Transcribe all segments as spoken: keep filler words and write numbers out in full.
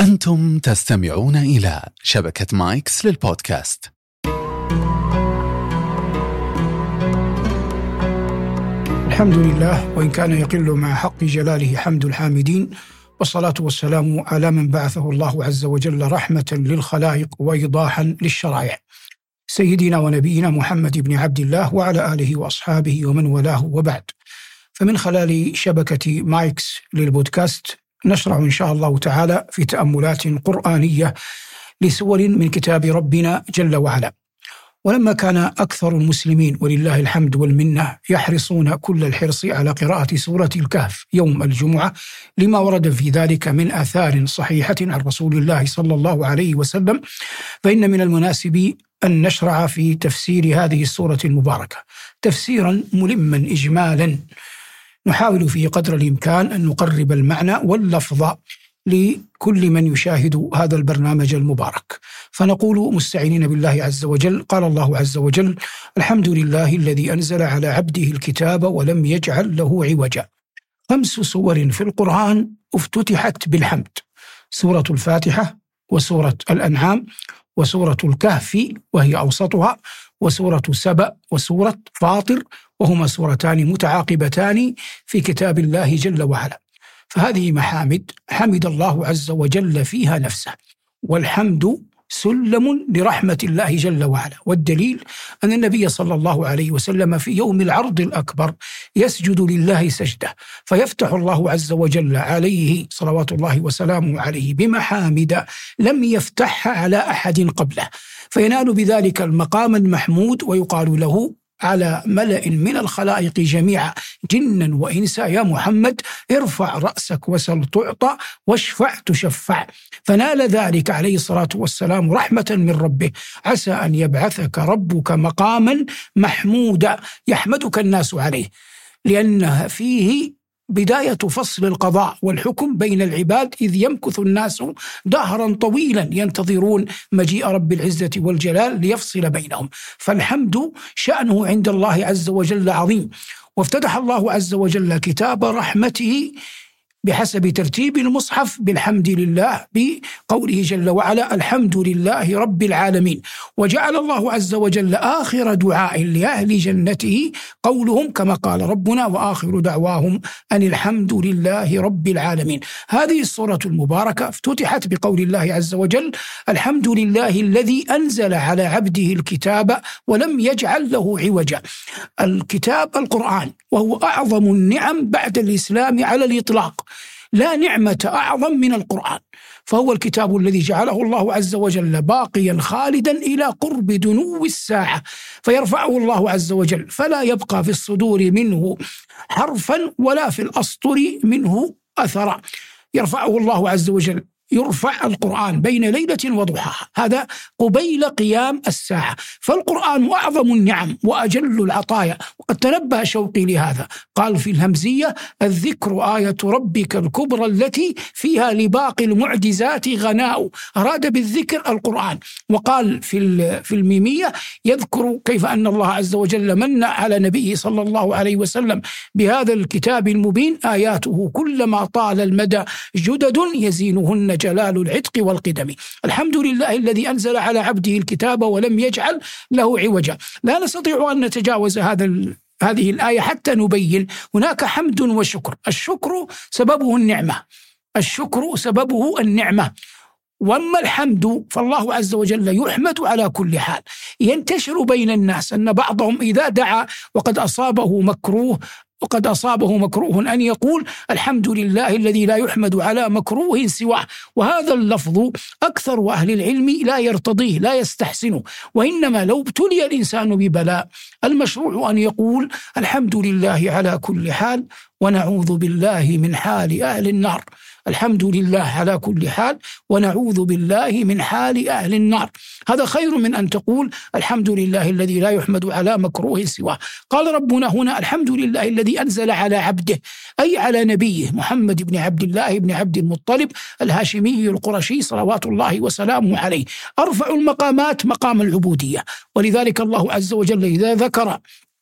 أنتم تستمعون إلى شبكة مايكس للبودكاست. الحمد لله، وإن كان يقل مع حق جلاله حمد الحامدين، والصلاة والسلام على من بعثه الله عز وجل رحمة للخلائق وإيضاحا للشرائع، سيدنا ونبينا محمد بن عبد الله وعلى آله وأصحابه ومن والاه، وبعد. فمن خلال شبكة مايكس للبودكاست نشرع إن شاء الله تعالى في تأملات قرآنية لسور من كتاب ربنا جل وعلا. ولما كان أكثر المسلمين ولله الحمد والمنة يحرصون كل الحرص على قراءة سورة الكهف يوم الجمعة لما ورد في ذلك من آثار صحيحة عن رسول الله صلى الله عليه وسلم، فإن من المناسب أن نشرع في تفسير هذه السورة المباركة تفسيرا ملما إجمالا، نحاول فيه قدر الإمكان أن نقرب المعنى واللفظ لكل من يشاهد هذا البرنامج المبارك. فنقول مستعينين بالله عز وجل: قال الله عز وجل: الحمد لله الذي أنزل على عبده الكتاب ولم يجعل له عوجا. خمس سور في القرآن افتتحت بالحمد: سورة الفاتحة، وسورة الأنعام، وسورة الكهف وهي أوسطها، وسورة سبأ، وسورة فاطر، وهما سورتان متعاقبتان في كتاب الله جل وعلا. فهذه محامد حمد الله عز وجل فيها نفسه، والحمد سلم لرحمة الله جل وعلا. والدليل أن النبي صلى الله عليه وسلم في يوم العرض الأكبر يسجد لله سجدة، فيفتح الله عز وجل عليه صلوات الله وسلامه عليه بمحامد لم يفتحها على أحد قبله، فينال بذلك المقام المحمود، ويقال له على ملأ من الخلائق جميعا جنا وإنسا: يا محمد ارفع رأسك وسل تعطى واشفع تشفع. فنال ذلك عليه الصلاة والسلام رحمة من ربه: عسى أن يبعثك ربك مقاما محمودا يحمدك الناس عليه، لأنها فيه بداية فصل القضاء والحكم بين العباد، إذ يمكث الناس دهرا طويلا ينتظرون مجيء رب العزة والجلال ليفصل بينهم. فالحمد شأنه عند الله عز وجل عظيم. وافتتح الله عز وجل كتاب رحمته بحسب ترتيب المصحف بالحمد لله، بقوله جل وعلا: الحمد لله رب العالمين. وجعل الله عز وجل آخر دعاء لأهل جنته قولهم كما قال ربنا: وآخر دعواهم أن الحمد لله رب العالمين. هذه السورة المباركة افتتحت بقول الله عز وجل: الحمد لله الذي أنزل على عبده الكتاب ولم يجعل له عوجا. الكتاب القرآن، وهو أعظم النعم بعد الإسلام على الإطلاق، لا نعمة أعظم من القرآن، فهو الكتاب الذي جعله الله عز وجل باقيا خالدا إلى قرب دنو الساعة، فيرفعه الله عز وجل فلا يبقى في الصدور منه حرفا ولا في الأسطر منه أثرا. يرفعه الله عز وجل، يرفع القرآن بين ليلة وضحاها، هذا قبيل قيام الساعة. فالقرآن أعظم النعم وأجل العطايا. وقد تنبه شوقي لهذا، قال في الهمزية: الذكر آية ربك الكبرى التي فيها لباقي المعجزات غناء. أراد بالذكر القرآن. وقال في في الميمية: يذكر كيف أن الله عز وجل من على نبيه صلى الله عليه وسلم بهذا الكتاب المبين: آياته كلما طال المدى جدد يزينهن جلال العتق والقدم. الحمد لله الذي أنزل على عبده الكتاب ولم يجعل له عوجا. لا نستطيع أن نتجاوز هذا هذه الآية حتى نبين هناك حمد وشكر. الشكر سببه النعمة، الشكر سببه النعمة. وأما الحمد فالله عز وجل يحمد على كل حال. ينتشر بين الناس أن بعضهم إذا دعا وقد أصابه مكروه وقد أصابه مكروه أن يقول: الحمد لله الذي لا يحمد على مكروه سواه. وهذا اللفظ أكثر أهل العلم لا يرتضيه، لا يستحسنه. وإنما لو ابتلي الإنسان ببلاء المشروع أن يقول: الحمد لله على كل حال ونعوذ بالله من حال أهل النار. الحمد لله على كل حال ونعوذ بالله من حال أهل النار. هذا خير من أن تقول: الحمد لله الذي لا يحمد على مكروه سواه. قال ربنا هنا: الحمد لله الذي أنزل على عبده، أي على نبيه محمد بن عبد الله بن عبد المطلب الهاشمي القرشي صلوات الله وسلامه عليه. أرفع المقامات مقام العبودية، ولذلك الله عز وجل إذا ذكر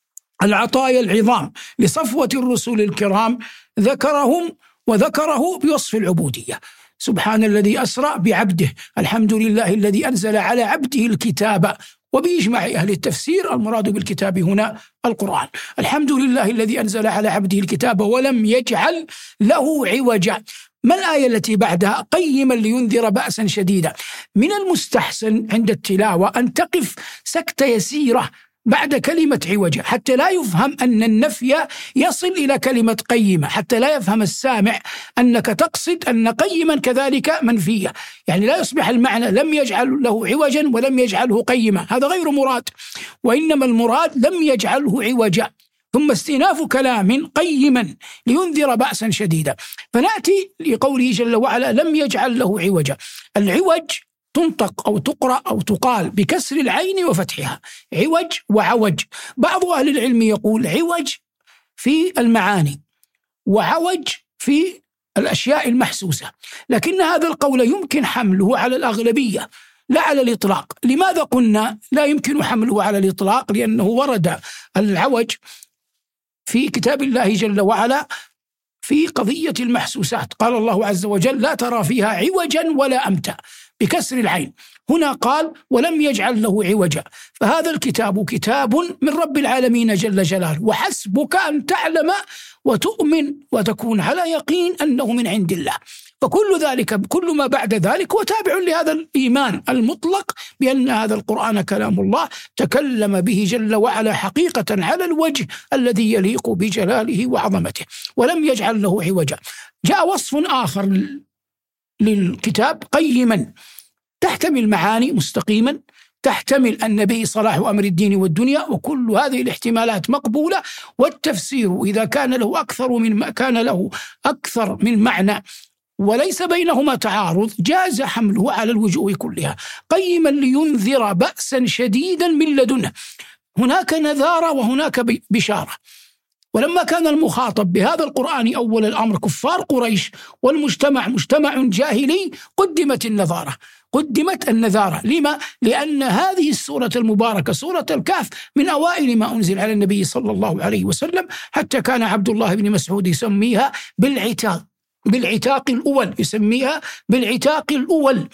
العطايا العظام لصفوة الرسل الكرام ذكرهم وذكره بوصف العبودية. سبحان الذي أسرى بعبده، الحمد لله الذي أنزل على عبده الكتاب. وبإجماع أهل التفسير المراد بالكتاب هنا القرآن. الحمد لله الذي أنزل على عبده الكتاب ولم يجعل له عوجا. ما الآية التي بعدها؟ قيما لينذر بأسا شديدا. من المستحسن عند التلاوة أن تقف سكتة يسيرة بعد كلمة عوجة حتى لا يفهم أن النفي يصل إلى كلمة قيمة، حتى لا يفهم السامع أنك تقصد أن قيما كذلك منفية، يعني لا يصبح المعنى لم يجعل له عوجا ولم يجعله قيمة، هذا غير مراد، وإنما المراد لم يجعله عوجا ثم استئناف كلام قيما لينذر بأسا شديدا. فنأتي لقوله جل وعلا لم يجعل له عوجا. العوج تنطق أو تقرأ أو تقال بكسر العين وفتحها، عوج وعوج. بعض أهل العلم يقول عوج في المعاني وعوج في الأشياء المحسوسة، لكن هذا القول يمكن حمله على الأغلبية لا على الإطلاق. لماذا قلنا لا يمكن حمله على الإطلاق؟ لأنه ورد العوج في كتاب الله جل وعلا في قضية المحسوسات، قال الله عز وجل لا ترى فيها عوجا ولا أمتا بكسر العين. هنا قال ولم يجعل له عوجا، فهذا الكتاب كتاب من رب العالمين جل جلاله، وحسبك أن تعلم وتؤمن وتكون على يقين أنه من عند الله. فكل ذلك كل ما بعد ذلك هو تابع لهذا الإيمان المطلق بأن هذا القرآن كلام الله تكلم به جل وعلا حقيقة على الوجه الذي يليق بجلاله وعظمته، ولم يجعل له عوجا. جاء وصف آخر للكتاب قيما، تحتمل معاني مستقيما، تحتمل النبي صلاح أمر الدين والدنيا، وكل هذه الاحتمالات مقبولة. والتفسير إذا كان له أكثر من كان له أكثر من معنى وليس بينهما تعارض جاز حمله على الوجوه كلها. قيما لينذر بأسا شديدا من لدنه، هناك نذارة وهناك بشارة. ولما كان المخاطب بهذا القرآن أول الأمر كفار قريش والمجتمع مجتمع جاهلي، قدمت النذارة قدمت النذارة لما؟ لأن هذه السورة المباركة سورة الكهف من أوائل ما أنزل على النبي صلى الله عليه وسلم، حتى كان عبد الله بن مسعود يسميها بالعتاق بالعتاق الأول يسميها بالعتاق الأول،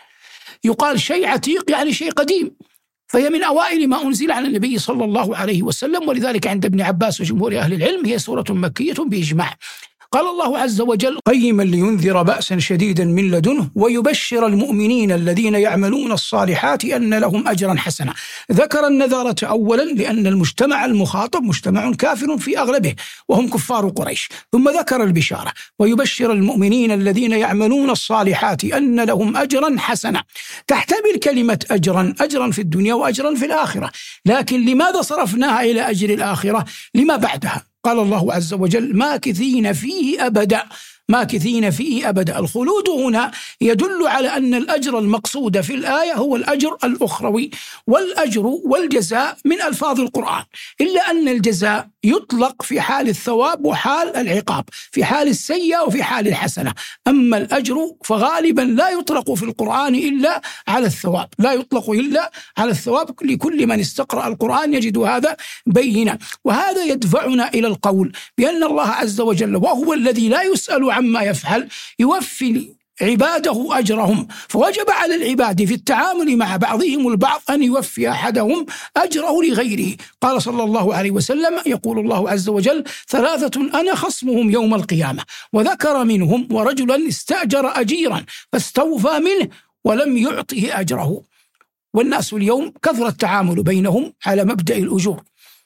يقال شيء عتيق يعني شيء قديم، فهي من أوائل ما أنزل على النبي صلى الله عليه وسلم. ولذلك عند ابن عباس وجمهور أهل العلم هي سورة مكية بإجماع. قال الله عز وجل قيما لينذر بأسا شديدا من لدنه ويبشر المؤمنين الذين يعملون الصالحات أن لهم أجرا حسنا. ذكر النذارة أولا لأن المجتمع المخاطب مجتمع كافر في أغلبه وهم كفار قريش، ثم ذكر البشارة ويبشر المؤمنين الذين يعملون الصالحات أن لهم أجرا حسنا. تحتمل كلمة أجرا أجرا في الدنيا وأجرا في الآخرة، لكن لماذا صرفناها إلى أجر الآخرة؟ لما بعدها. قال الله عز وجل ماكثين فيه أبدا ماكثين فيه أبدا. الخلود هنا يدل على أن الأجر المقصود في الآية هو الأجر الأخروي، والأجر والجزاء من ألفاظ القرآن، إلا أن الجزاء يطلق في حال الثواب وحال العقاب، في حال السيئة وفي حال الحسنة. أما الأجر فغالبا لا يطلق في القرآن إلا على الثواب، لا يطلق إلا على الثواب. لكل من استقرأ القرآن يجد هذا بينا. وهذا يدفعنا إلى القول بأن الله عز وجل وهو الذي لا يسأل عما يفعل يوفي عباده أجرهم، فوجب على العباد في التعامل مع بعضهم البعض أن يوفي أحدهم أجره لغيره. قال صلى الله عليه وسلم يقول الله عز وجل ثلاثة أنا خصمهم يوم القيامة، وذكر منهم ورجلا استأجر أجيرا فاستوفى منه ولم يعطه أجره. والناس اليوم كثر التعامل بينهم على مبدأ الأجور،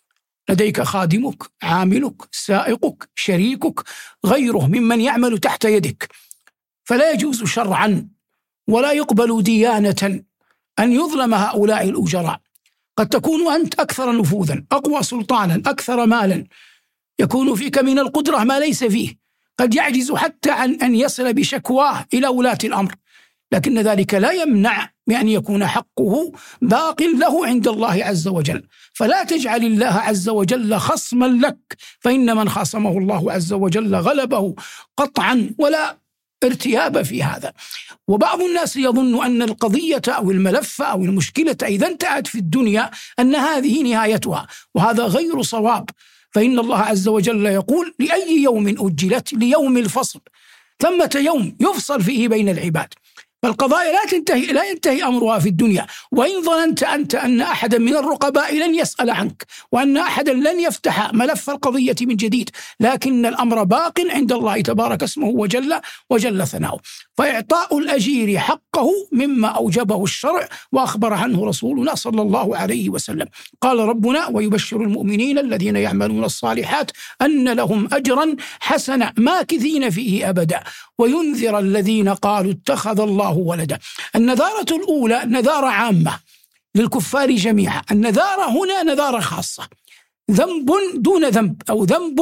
لديك خادمك، عاملك، سائقك، شريكك، غيره ممن يعمل تحت يدك، فلا يجوز شرعا ولا يقبل ديانة أن يظلم هؤلاء الأجراء. قد تكون أنت أكثر نفوذا، أقوى سلطانا، أكثر مالا، يكون فيك من القدرة ما ليس فيه، قد يعجز حتى عن أن يصل بشكواه إلى ولاة الأمر، لكن ذلك لا يمنع بأن يكون حقه باق له عند الله عز وجل. فلا تجعل الله عز وجل خصما لك، فإن من خاصمه الله عز وجل غلبه قطعا ولا ارتياب في هذا. وبعض الناس يظن أن القضية أو الملف أو المشكلة إذا انتهت في الدنيا أن هذه نهايتها، وهذا غير صواب. فإن الله عز وجل يقول لأي يوم أجلت؟ ليوم الفصل. ثمة يوم يفصل فيه بين العباد. فالقضايا لا تنتهي لا ينتهي أمرها في الدنيا. وإن ظننت أنت أن أحدا من الرقباء لن يسأل عنك وأن أحدا لن يفتح ملف القضية من جديد، لكن الأمر باق عند الله تبارك اسمه وجل وجل ثناؤه. فإعطاء الأجير حقه مما أوجبه الشرع وأخبر عنه رسولنا صلى الله عليه وسلم. قال ربنا: ويبشر المؤمنين الذين يعملون الصالحات أن لهم أجرا حسنا ماكثين فيه أبدا وينذر الذين قالوا اتخذ الله ولدا. النذارة الأولى نذارة عامة للكفار جميعا، النذارة هنا نذارة خاصة، ذنب دون ذنب أو ذنب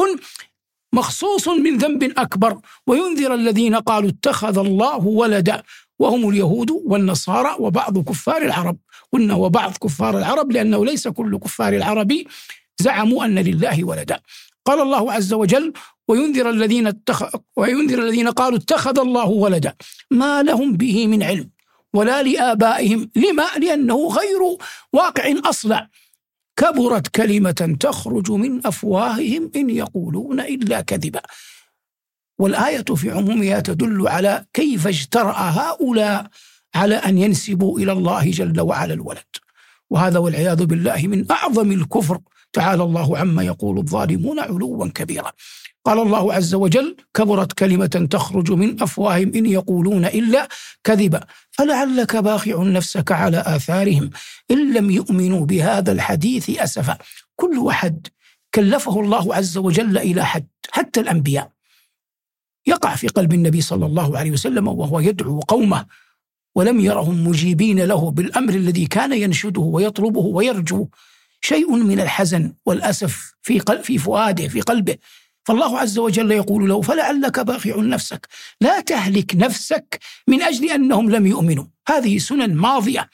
مخصوص من ذنب أكبر. وينذر الذين قالوا اتخذ الله ولدا وهم اليهود والنصارى وبعض كفار العرب. قلنا وبعض كفار العرب لأنه ليس كل كفار العرب زعموا أن لله ولدا. قال الله عز وجل: وينذر الذين اتخ... وينذر الذين قالوا اتخذ الله ولدا ما لهم به من علم ولا لآبائهم. لما؟ لأنه غير واقع أصلا. كبرت كلمة تخرج من أفواههم إن يقولون إلا كذبا. والآية في عمومها تدل على كيف اجترأ هؤلاء على أن ينسبوا إلى الله جل وعلا الولد، وهذا والعياذ بالله من أعظم الكفر. تعالى الله عما يقول الظالمون علوا كبيرا. قال الله عز وجل: كبرت كلمة تخرج من أفواههم إن يقولون إلا كذبا فلعلك باخع نفسك على آثارهم إن لم يؤمنوا بهذا الحديث أسفا. كل واحد كلفه الله عز وجل إلى حد، حتى الأنبياء، يقع في قلب النبي صلى الله عليه وسلم وهو يدعو قومه ولم يرهم مجيبين له بالأمر الذي كان ينشده ويطلبه ويرجو شيء من الحزن والأسف في قلب في فؤاده في قلبه. فالله عز وجل يقول له: فلعلك باخع نفسك، لا تهلك نفسك من أجل أنهم لم يؤمنوا. هذه سنن ماضية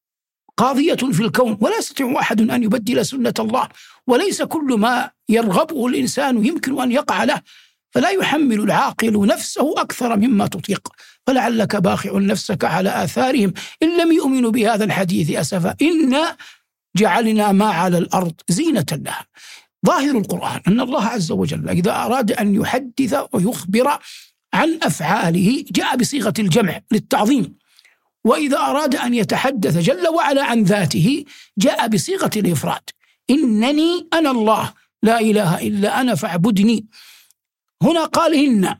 قاضية في الكون، ولا يستطيع أحد أن يبدل سنة الله، وليس كل ما يرغبه الإنسان يمكن أن يقع له، فلا يحمل العاقل نفسه أكثر مما تطيق. فلعلك باخع نفسك على آثارهم إن لم يؤمنوا بهذا الحديث أسفا إنا جعلنا ما على الأرض زينة لها. ظاهر القرآن أن الله عز وجل إذا أراد أن يحدث ويخبر عن أفعاله جاء بصيغة الجمع للتعظيم، وإذا أراد أن يتحدث جل وعلا عن ذاته جاء بصيغة الإفراد: إنني أنا الله لا إله إلا أنا فاعبدني. هنا قال إن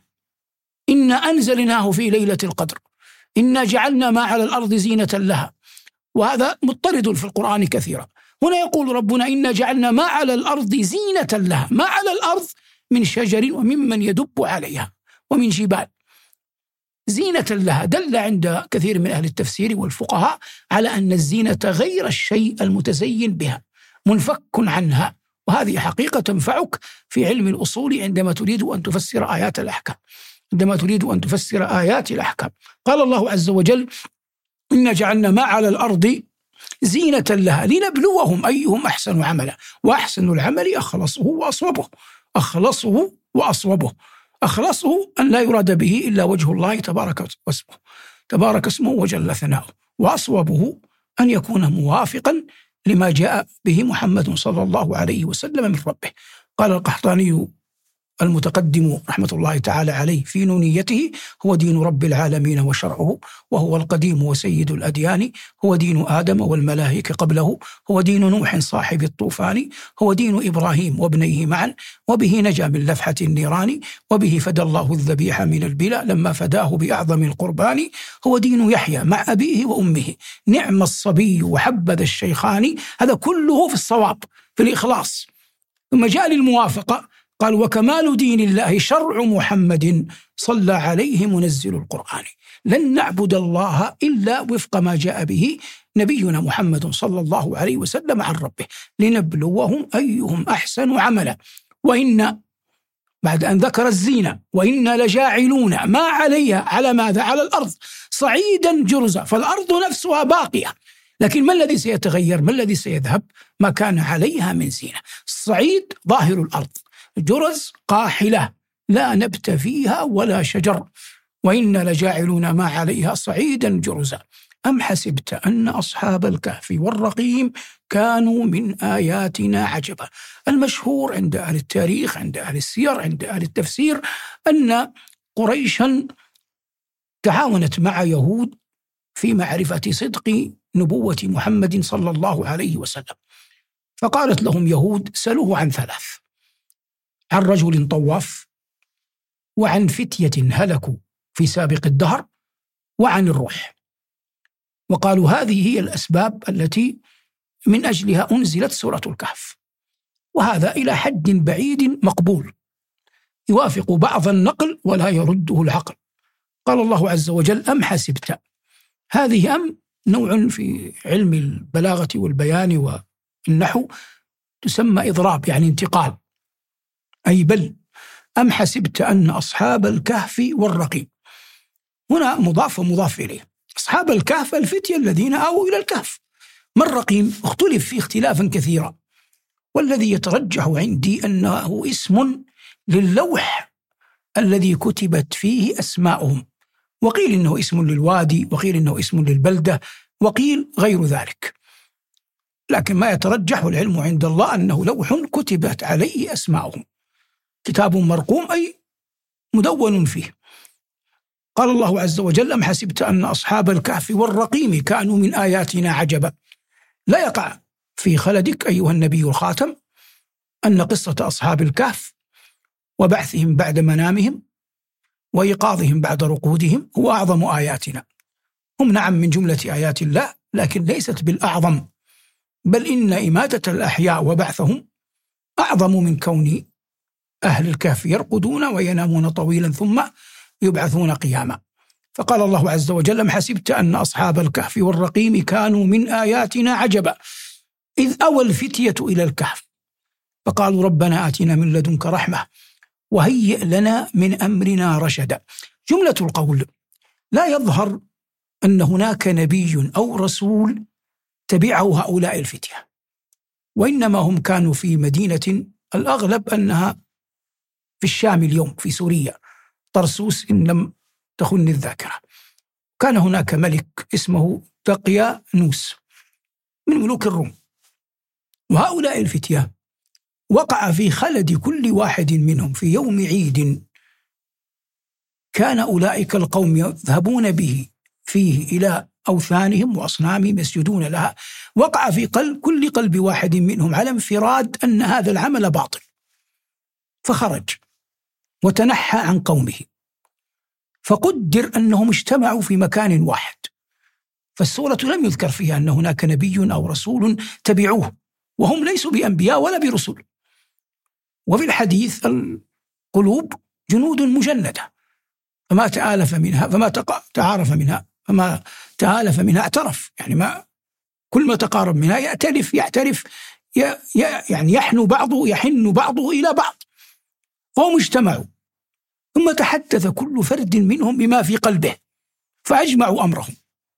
إن أنزلناه في ليلة القدر، إنا جعلنا ما على الأرض زينة لها، وهذا مضطرد في القرآن كثيرا. هنا يقول ربنا: إنا جعلنا ما على الأرض زينة لها. ما على الأرض من شجر وممن يدب عليها ومن جبال، زينة لها. دل عند كثير من أهل التفسير والفقهاء على أن الزينة غير الشيء المتزين بها، منفك عنها، وهذه حقيقة تنفعك في علم الأصول عندما تريد أن تفسر آيات الأحكام عندما تريد أن تفسر آيات الأحكام. قال الله عز وجل: إنا جعلنا ما على الأرض زينة لها لنبلوهم أيهم أحسن عملا، وأحسن العمل أخلصه وأصوبه. أخلصه وأصوبه أخلصه أن لا يراد به إلا وجه الله تبارك واسمه تبارك اسمه وجل ثناؤه، وأصوبه أن يكون موافقا لما جاء به محمد صلى الله عليه وسلم من ربه. قال القحطاني المتقدم رحمة الله تعالى عليه في نونيته: هو دين رب العالمين وشرعه، وهو القديم وسيد الأديان، هو دين آدم والملائكة قبله، هو دين نوح صاحب الطوفان، هو دين إبراهيم وابنيه معا، وبه نجا من لفحة النيران، وبه فدى الله الذبيح من البلا لما فداه بأعظم القربان، هو دين يحيى مع أبيه وأمه، نعم الصبي وحبذا الشيخان. هذا كله في الصواب في الإخلاص. ثم جاء للموافقة قال: وكمال دين الله شرع محمد صلى عليه منزل القرآن، لن نعبد الله إلا وفق ما جاء به نبينا محمد صلى الله عليه وسلم عن ربه لنبلوهم أيهم أحسن عملا. وإن بعد أن ذكر الزينة: وإنا لجاعلون ما عليها على ماذا؟ على الأرض صعيدا جرزا. فالأرض نفسها باقية، لكن ما الذي سيتغير؟ ما الذي سيذهب؟ ما كان عليها من زينة. الصعيد ظاهر الأرض، جرز قاحلة لا نبت فيها ولا شجر. وإنا لجاعلون ما عليها صعيدا جرزا. أم حسبت أن أصحاب الكهف والرقيم كانوا من آياتنا عجبا. المشهور عند أهل التاريخ، عند أهل السير، عند أهل التفسير، أن قريشا تعاونت مع يهود في معرفة صدق نبوة محمد صلى الله عليه وسلم، فقالت لهم يهود: سلوه عن ثلاث، عن رجل طواف، وعن فتية هلكوا في سابق الدهر، وعن الروح. وقالوا هذه هي الأسباب التي من أجلها أنزلت سورة الكهف. وهذا إلى حد بعيد مقبول، يوافق بعض النقل ولا يرده العقل. قال الله عز وجل: أم حسبت. هذه أم نوع في علم البلاغة والبيان والنحو تسمى إضراب، يعني انتقال، أي بل. أم حسبت أن أصحاب الكهف والرقيم، هنا مضاف ومضاف إليه. أصحاب الكهف الفتية الذين آووا إلى الكهف. ما الرقيم؟ اختلف فيه اختلافا كثيرا، والذي يترجح عندي أنه اسم للوح الذي كتبت فيه أسماؤهم، وقيل إنه اسم للوادي، وقيل إنه اسم للبلدة، وقيل غير ذلك. لكن ما يترجح العلم عند الله أنه لوح كتبت عليه أسماؤهم، كتاب مرقوم أي مدون فيه. قال الله عز وجل: أم حسبت أن أصحاب الكهف والرقيم كانوا من آياتنا عجبا. لا يقع في خلدك أيها النبي الخاتم أن قصة أصحاب الكهف وبعثهم بعد منامهم وإيقاظهم بعد رقودهم هو أعظم آياتنا. هم نعم من جملة آيات الله، لكن ليست بالأعظم، بل إن إماتة الأحياء وبعثهم أعظم من كون أهل الكهف يرقدون وينامون طويلا ثم يبعثون قياما. فقال الله عز وجل: أم حسبت أن أصحاب الكهف والرقيم كانوا من آياتنا عجبا إذ أوى الفتية إلى الكهف فقالوا ربنا آتنا من لدنك رحمة وهيئ لنا من أمرنا رشدا. جملة القول لا يظهر أن هناك نبي أو رسول تبعه هؤلاء الفتية، وإنما هم كانوا في مدينة الأغلب أنها في الشام اليوم، في سوريا، طرسوس إن لم تخن الذاكرة. كان هناك ملك اسمه دقيانوس من ملوك الروم، وهؤلاء الفتية وقع في خلد كل واحد منهم في يوم عيد كان أولئك القوم يذهبون به فيه إلى أوثانهم وأصنامهم يسجدون لها. وقع في قلب كل قلب واحد منهم على انفراد أن هذا العمل باطل، فخرج وتنحى عن قومه، فقدر أنهم اجتمعوا في مكان واحد. فالسورة لم يذكر فيها أن هناك نبي أو رسول تبعوه، وهم ليسوا بأنبياء ولا برسل. وفي الحديث القلوب جنود مجندة، فما تآلف منها فما تعارف منها فما تآلف منها اعترف، يعني ما كل ما تقارب منها يأتلف يعترف يعني يحن بعضه يحن بعضه إلى بعض. فهم اجتمعوا ثم تحدث كل فرد منهم بما في قلبه فأجمعوا أمرهم.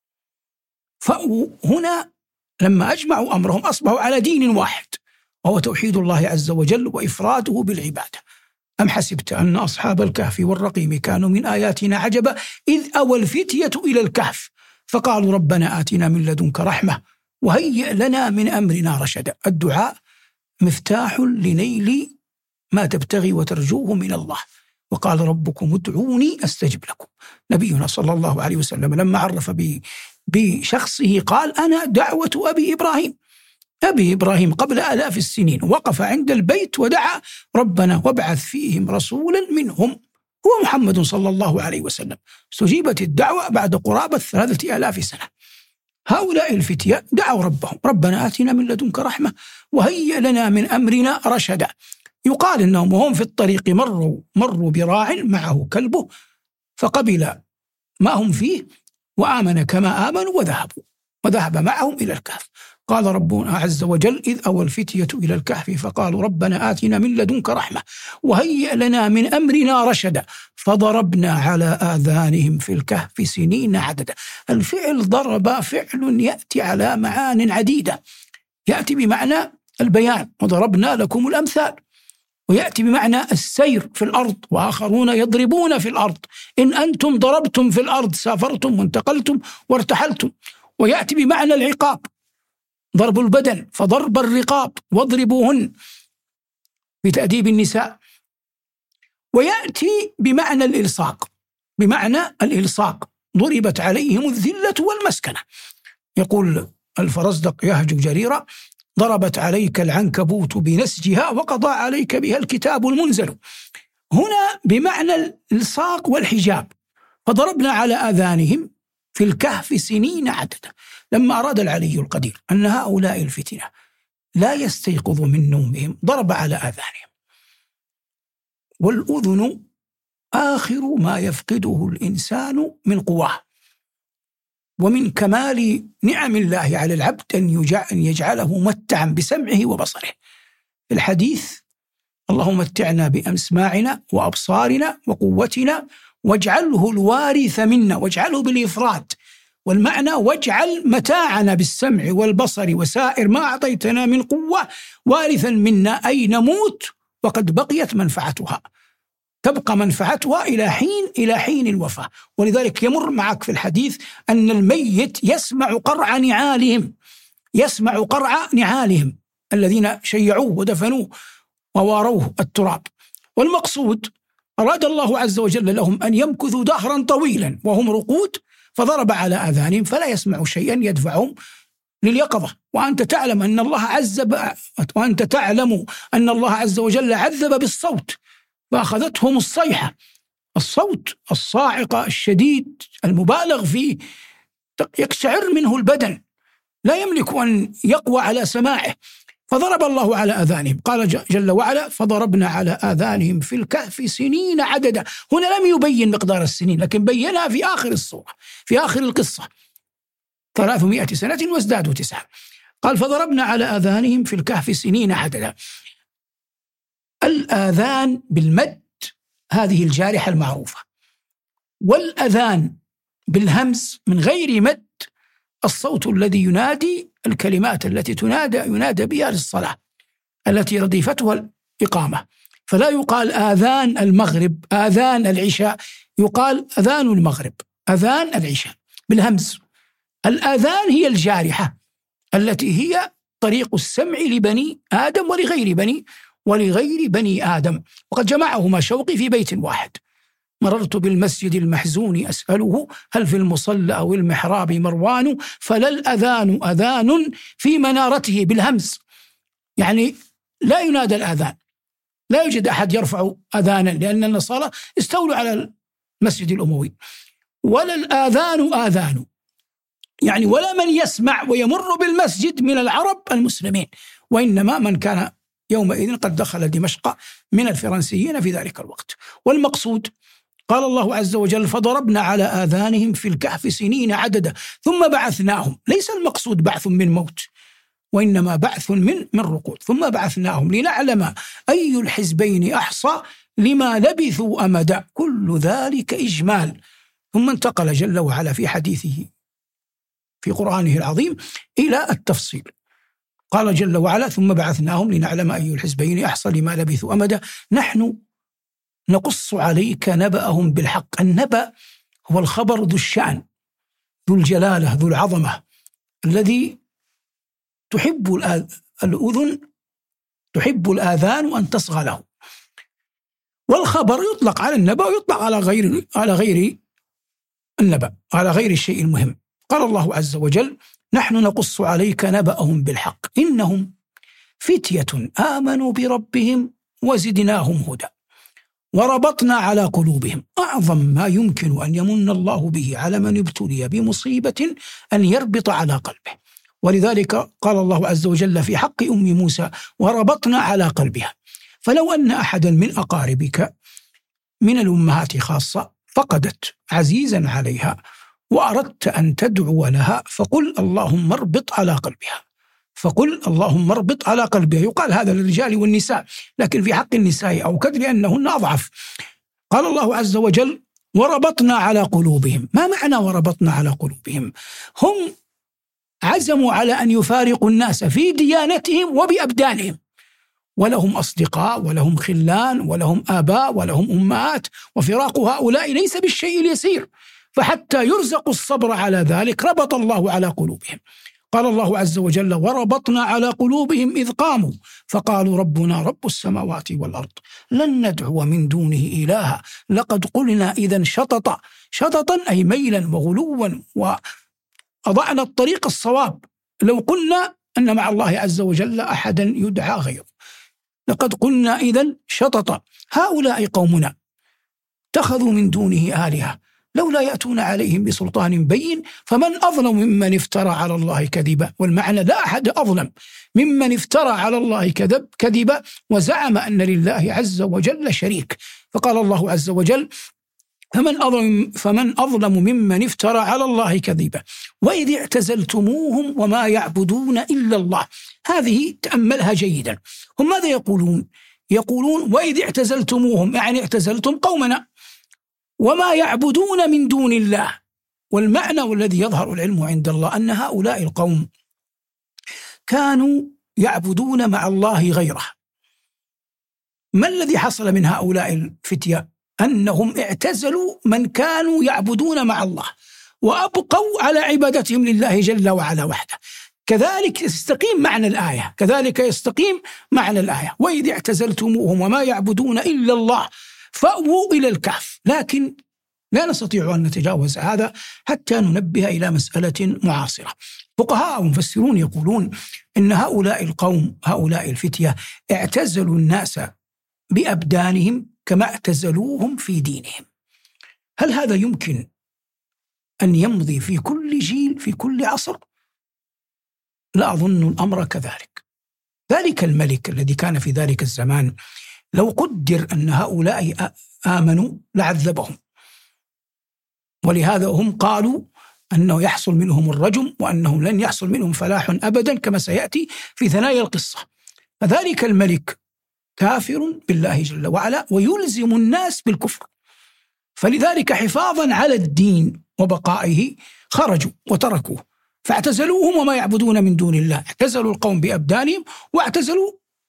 فهنا لما أجمعوا أمرهم أصبحوا على دين واحد، وهو توحيد الله عز وجل وإفراده بالعبادة. أم حسبت أن أصحاب الكهف والرقيم كانوا من آياتنا عجبا إذ أوى الفتية إلى الكهف فقالوا ربنا آتنا من لدنك رحمة وهيئ لنا من أمرنا رشدا. الدعاء مفتاح لنيل ما تبتغي وترجوه من الله، وقال ربكم ادعوني أستجب لكم. نبينا صلى الله عليه وسلم لما عرف بشخصه قال أنا دعوة أبي إبراهيم. أبي إبراهيم قبل آلاف السنين وقف عند البيت ودعا ربنا وابعث فيهم رسولا منهم، هو محمد صلى الله عليه وسلم. استجيبت الدعوة بعد قرابة ثلاثة آلاف سنة. هؤلاء الفتية دعوا ربهم ربنا آتنا من لدنك رحمة وهيئ لنا من أمرنا رشدا. يقال إنهم وهم في الطريق مروا مروا براع معه كلبه فقبل ما هم فيه وآمن كما آمنوا وذهبوا وذهب معهم إلى الكهف. قال ربنا عز وجل إذ أوى الفتية إلى الكهف فقالوا ربنا آتنا من لدنك رحمة وهيئ لنا من أمرنا رشدا فضربنا على آذانهم في الكهف سنين عددا. الفعل ضرب فعل يأتي على معان عديدة، يأتي بمعنى البيان وضربنا لكم الأمثال، ويأتي بمعنى السير في الأرض وآخرون يضربون في الأرض، إن أنتم ضربتم في الأرض سافرتم وانتقلتم وارتحلتم. ويأتي بمعنى العقاب ضرب البدن فضرب الرقاب واضربوهن بتأديب النساء. ويأتي بمعنى الإلصاق بمعنى الإلصاق، ضربت عليهم الذلة والمسكنة. يقول الفرزدق يهج جريرة: ضربت عليك العنكبوت بنسجها وقضى عليك بها الكتاب المنزل. هنا بمعنى الإلصاق والحجاب. فضربنا على آذانهم في الكهف سنين عددا. لما أراد العلي القدير أن هؤلاء الفتنة لا يستيقظوا من نومهم ضرب على آذانهم. والأذن آخر ما يفقده الإنسان من قواه، ومن كمال نعم الله على العبد أن يجعله متعا بسمعه وبصره. في الحديث: اللهم متعنا بأسماعنا وأبصارنا وقوتنا واجعله الوارث منا، واجعله بالإفراد، والمعنى واجعل متاعنا بالسمع والبصر وسائر ما أعطيتنا من قوة وارثا منا، أي نموت وقد بقيت منفعتها، تبقى منفعتها إلى حين إلى حين الوفاة. ولذلك يمر معك في الحديث أن الميت يسمع قرع نعالهم، يسمع قرع نعالهم الذين شيعوه ودفنوه وواروه التراب. والمقصود أراد الله عز وجل لهم أن يمكثوا دهرا طويلا وهم رقود، فضرب على آذانهم فلا يسمعوا شيئا يدفعهم لليقظة. وأنت تعلم أن الله عذب وأنت تعلم أن الله عز وجل عذب بالصوت، فأخذتهم الصيحة، الصوت الصاعقة الشديد المبالغ فيه يقشعر منه البدن، لا يملك أن يقوى على سماعه. فضرب الله على آذانهم. قال جل وعلا: فضربنا على آذانهم في الكهف سنين عددا. هنا لم يبين مقدار السنين، لكن بينها في آخر الصورة، في آخر القصة: ثلاثمائة سنة وازدادوا تسعة. قال: فضربنا على آذانهم في الكهف سنين عددا. الآذان بالمد هذه الجارحة المعروفة، والأذان بالهمز من غير مد الصوت الذي ينادي الكلمات التي تنادى ينادى بها للصلاة التي رديفتها الإقامة. فلا يقال آذان المغرب، آذان العشاء، يقال أذان المغرب، أذان العشاء بالهمز. الآذان هي الجارحة التي هي طريق السمع لبني آدم ولغير بني ولغير بني آدم. وقد جمعهما شوقي في بيت واحد: مررت بالمسجد المحزون أسأله هل في المصلى أو المحراب مروان، فلا الأذان أذان في منارته بالهمز. يعني لا ينادى الأذان، لا يوجد أحد يرفع أذانا، لأن النصارى استولوا على المسجد الأموي. ولا الآذان آذان، يعني ولا من يسمع ويمر بالمسجد من العرب المسلمين، وإنما من كان يومئذ قد دخل دمشق من الفرنسيين في ذلك الوقت. والمقصود قال الله عز وجل: فضربنا على آذانهم في الكهف سنين عددا ثم بعثناهم. ليس المقصود بعث من موت، وإنما بعث من من رقود. ثم بعثناهم لنعلم أي الحزبين أحصى لما لبثوا أمدا، كل ذلك إجمال. ثم انتقل جل وعلا في حديثه في قرآنه العظيم إلى التفصيل. قال جل وعلا: ثم بعثناهم لنعلم أي الحزبين أحصى لما لبثوا أمدا نحن نقص عليك نبأهم بالحق. النبأ هو الخبر ذو الشأن، ذو الجلالة، ذو العظمة، الذي تحب الأذن تحب الآذان أن تصغى له. والخبر يطلق على النبأ ويطلق على غير على غير النبأ، على غير الشيء المهم. قال الله عز وجل: نحن نقص عليك نبأهم بالحق إنهم فتية آمنوا بربهم وزدناهم هدى وربطنا على قلوبهم. أعظم ما يمكن أن يمن الله به على من ابتلي بمصيبة أن يربط على قلبه. ولذلك قال الله عز وجل في حق أم موسى: وربطنا على قلبها. فلو أن أحدا من أقاربك من الأمهات خاصة فقدت عزيزا عليها وأردت أن تدعو لها فقل اللهم اربط على قلبها، فقل اللهم اربط على قلبها. يقال هذا للرجال والنساء، لكن في حق النساء أو كد لأنهن أضعف. قال الله عز وجل: وربطنا على قلوبهم. ما معنى وربطنا على قلوبهم؟ هم عزموا على أن يفارقوا الناس في ديانتهم وبأبدانهم، ولهم أصدقاء ولهم خلان ولهم آباء ولهم أمهات، وفراق هؤلاء ليس بالشيء اليسير. فحتى يرزقوا الصبر على ذلك ربط الله على قلوبهم. قال الله عز وجل: وربطنا على قلوبهم إذ قاموا فقالوا ربنا رب السماوات والأرض لن ندعو من دونه إلها لقد قلنا إذا شططا. شططا أي ميلا وغلوا، وأضعنا الطريق الصواب لو قلنا أن مع الله عز وجل أحدا يدعى غيره. لقد قلنا إذا شططا. هؤلاء قومنا اتخذوا من دونه آلهة لولا يأتون عليهم بسلطان بين فمن أظلم ممن افترى على الله كذبا. والمعنى: لا أحد أظلم ممن افترى على الله كذب كذبا وزعم أن لله عز وجل شريك. فقال الله عز وجل: فمن أظلم, فمن أظلم ممن افترى على الله كذبا وإذ اعتزلتموهم وما يعبدون إلا الله. هذه تأملها جيدا. هم ماذا يقولون؟ يقولون: وإذ اعتزلتموهم، يعني اعتزلتم قومنا، وما يعبدون من دون الله. والمعنى والذي يظهر العلم عند الله أن هؤلاء القوم كانوا يعبدون مع الله غيره. ما الذي حصل من هؤلاء الفتية؟ أنهم اعتزلوا من كانوا يعبدون مع الله وأبقوا على عبادتهم لله جل وعلا وحده. كذلك يستقيم معنى الآية، كذلك يستقيم معنى الآية: وإذ اعتزلتموهم وما يعبدون إلا الله فأووا إلى الكهف. لكن لا نستطيع أن نتجاوز هذا حتى ننبه إلى مسألة معاصرة. فقهاء ومفسرون يقولون إن هؤلاء القوم، هؤلاء الفتية، اعتزلوا الناس بأبدانهم كما اعتزلوهم في دينهم. هل هذا يمكن أن يمضي في كل جيل في كل عصر؟ لا أظن الأمر كذلك. ذلك الملك الذي كان في ذلك الزمان لو قدر أن هؤلاء آمنوا لعذبهم، ولهذا هم قالوا أنه يحصل منهم الرجم وأنه لن يحصل منهم فلاح أبدا كما سيأتي في ثنايا القصة. فذلك الملك كافر بالله جل وعلا ويلزم الناس بالكفر، فلذلك حفاظا على الدين وبقائه خرجوا وتركوه فاعتزلوهم وما يعبدون من دون الله. اعتزلوا القوم بأبدانهم واعتزلوا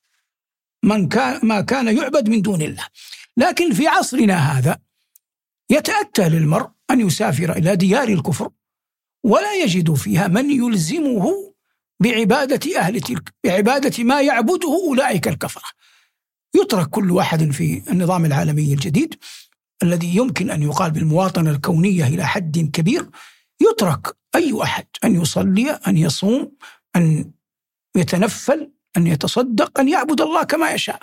من كان ما كان يعبد من دون الله. لكن في عصرنا هذا يتأتى للمرء أن يسافر إلى ديار الكفر ولا يجد فيها من يلزمه بعبادة أهل تلك، بعبادة ما يعبده أولئك الكفرة. يترك كل واحد في النظام العالمي الجديد الذي يمكن أن يقال بالمواطنة الكونية إلى حد كبير، يترك أي أحد أن يصلي، أن يصوم، أن يتنفل، أن يتصدق، أن يعبد الله كما يشاء،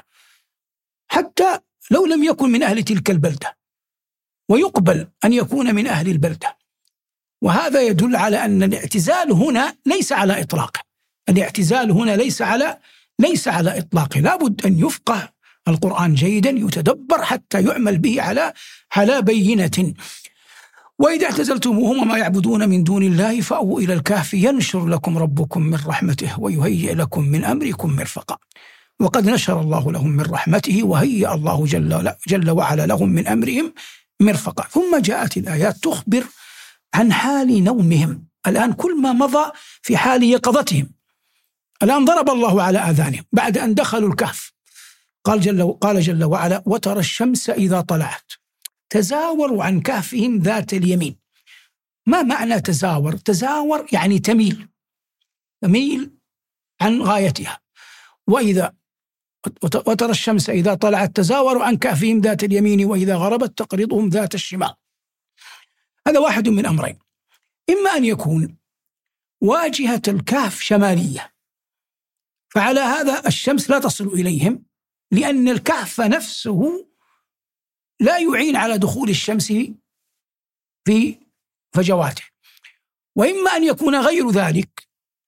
حتى لو لم يكن من أهل تلك البلدة، ويقبل أن يكون من أهل البلدة. وهذا يدل على أن الاعتزال هنا ليس على إطلاقه. الاعتزال هنا ليس على ليس على إطلاقه. لابد أن يفقه القرآن جيدا، يتدبر حتى يعمل به على على بينة. وإذا اعتزلتموهم وما يعبدون من دون الله فأووا إلى الكهف ينشر لكم ربكم من رحمته ويهيئ لكم من أمركم مرفقا. وقد نشر الله لهم من رحمته وهيئ الله جل, جل وعلا لهم من أمرهم مرفقا. ثم جاءت الآيات تخبر عن حال نومهم. الآن كل ما مضى في حال يقظتهم. الآن ضرب الله على آذانهم بعد أن دخلوا الكهف. قال جل, قال جل وعلا: وترى الشمس إذا طلعت تزاوروا عن كهفهم ذات اليمين. ما معنى تزاور؟ تزاور يعني تميل، تميل عن غايتها. وإذا وترى الشمس إذا طلعت تزاوروا عن كهفهم ذات اليمين وإذا غربت تقرضهم ذات الشمال. هذا واحد من أمرين: إما أن يكون واجهة الكهف شمالية، فعلى هذا الشمس لا تصل إليهم لأن الكهف نفسه لا يعين على دخول الشمس في فجواته. وإما أن يكون غير ذلك،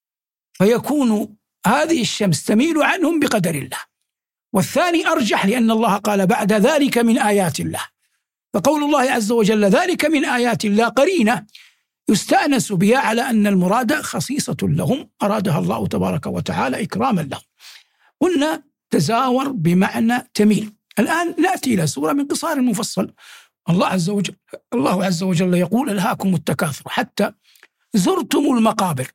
فيكون هذه الشمس تميل عنهم بقدر الله. والثاني أرجح لأن الله قال بعد ذلك من آيات الله. فقول الله عز وجل ذلك من آيات الله قرينة يستأنس بها على أن المراد خصيصة لهم أرادها الله تبارك وتعالى إكراما لهم. قلنا تزاور بمعنى تميل. الآن نأتي إلى سورة من قصار المفصل. الله عز وجل الله عز وجل يقول: ألهاكم التكاثر حتى زرتم المقابر.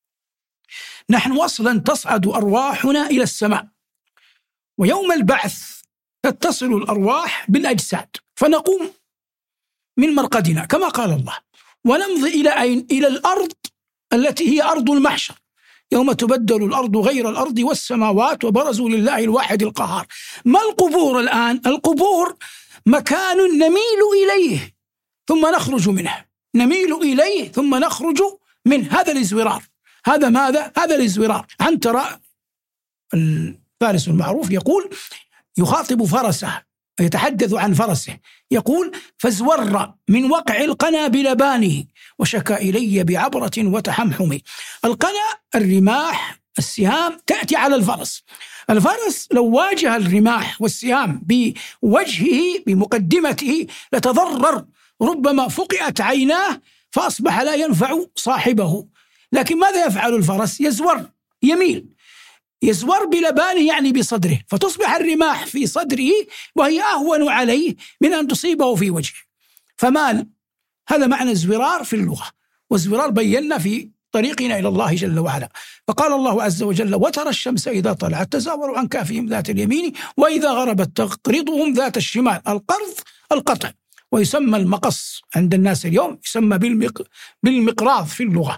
نحن أصلا تصعد أرواحنا إلى السماء، ويوم البعث تتصل الأرواح بالأجساد، فنقوم من مرقدنا كما قال الله، ونمضي إلى أين؟ إلى الأرض التي هي أرض المحشر. يوم تبدل الأرض غير الأرض والسماوات وبرزوا لله الواحد القهار. ما القبور الآن؟ القبور مكان نميل إليه ثم نخرج منه، نميل إليه ثم نخرج منه، هذا الازورار. هذا ماذا؟ هذا الازورار. عنترة الفارس المعروف يقول، يخاطب فرسه، يتحدث عن فرسه، يقول: فازور من وقع القنا بلبانه وشكا إلي بعبرة وتحمحم. القنا الرماح السهام تأتي على الفرس. الفرس لو واجه الرماح والسهام بوجهه بمقدمته لتضرر، ربما فقئت عيناه فأصبح لا ينفع صاحبه. لكن ماذا يفعل الفرس؟ يزور، يميل، يزور بلبانه يعني بصدره، فتصبح الرماح في صدره وهي أهون عليه من أن تصيبه في وجهه، فمال. هذا معنى الزورار في اللغة. والزورار بينا في طريقنا إلى الله جل وعلا. فقال الله عز وجل: وترى الشمس إذا طلعت تزاور عن كهفهم ذات اليمين وإذا غربت تقرضهم ذات الشمال. القرض القطع، ويسمى المقص عند الناس اليوم يسمى بالمق... بالمقراض في اللغة.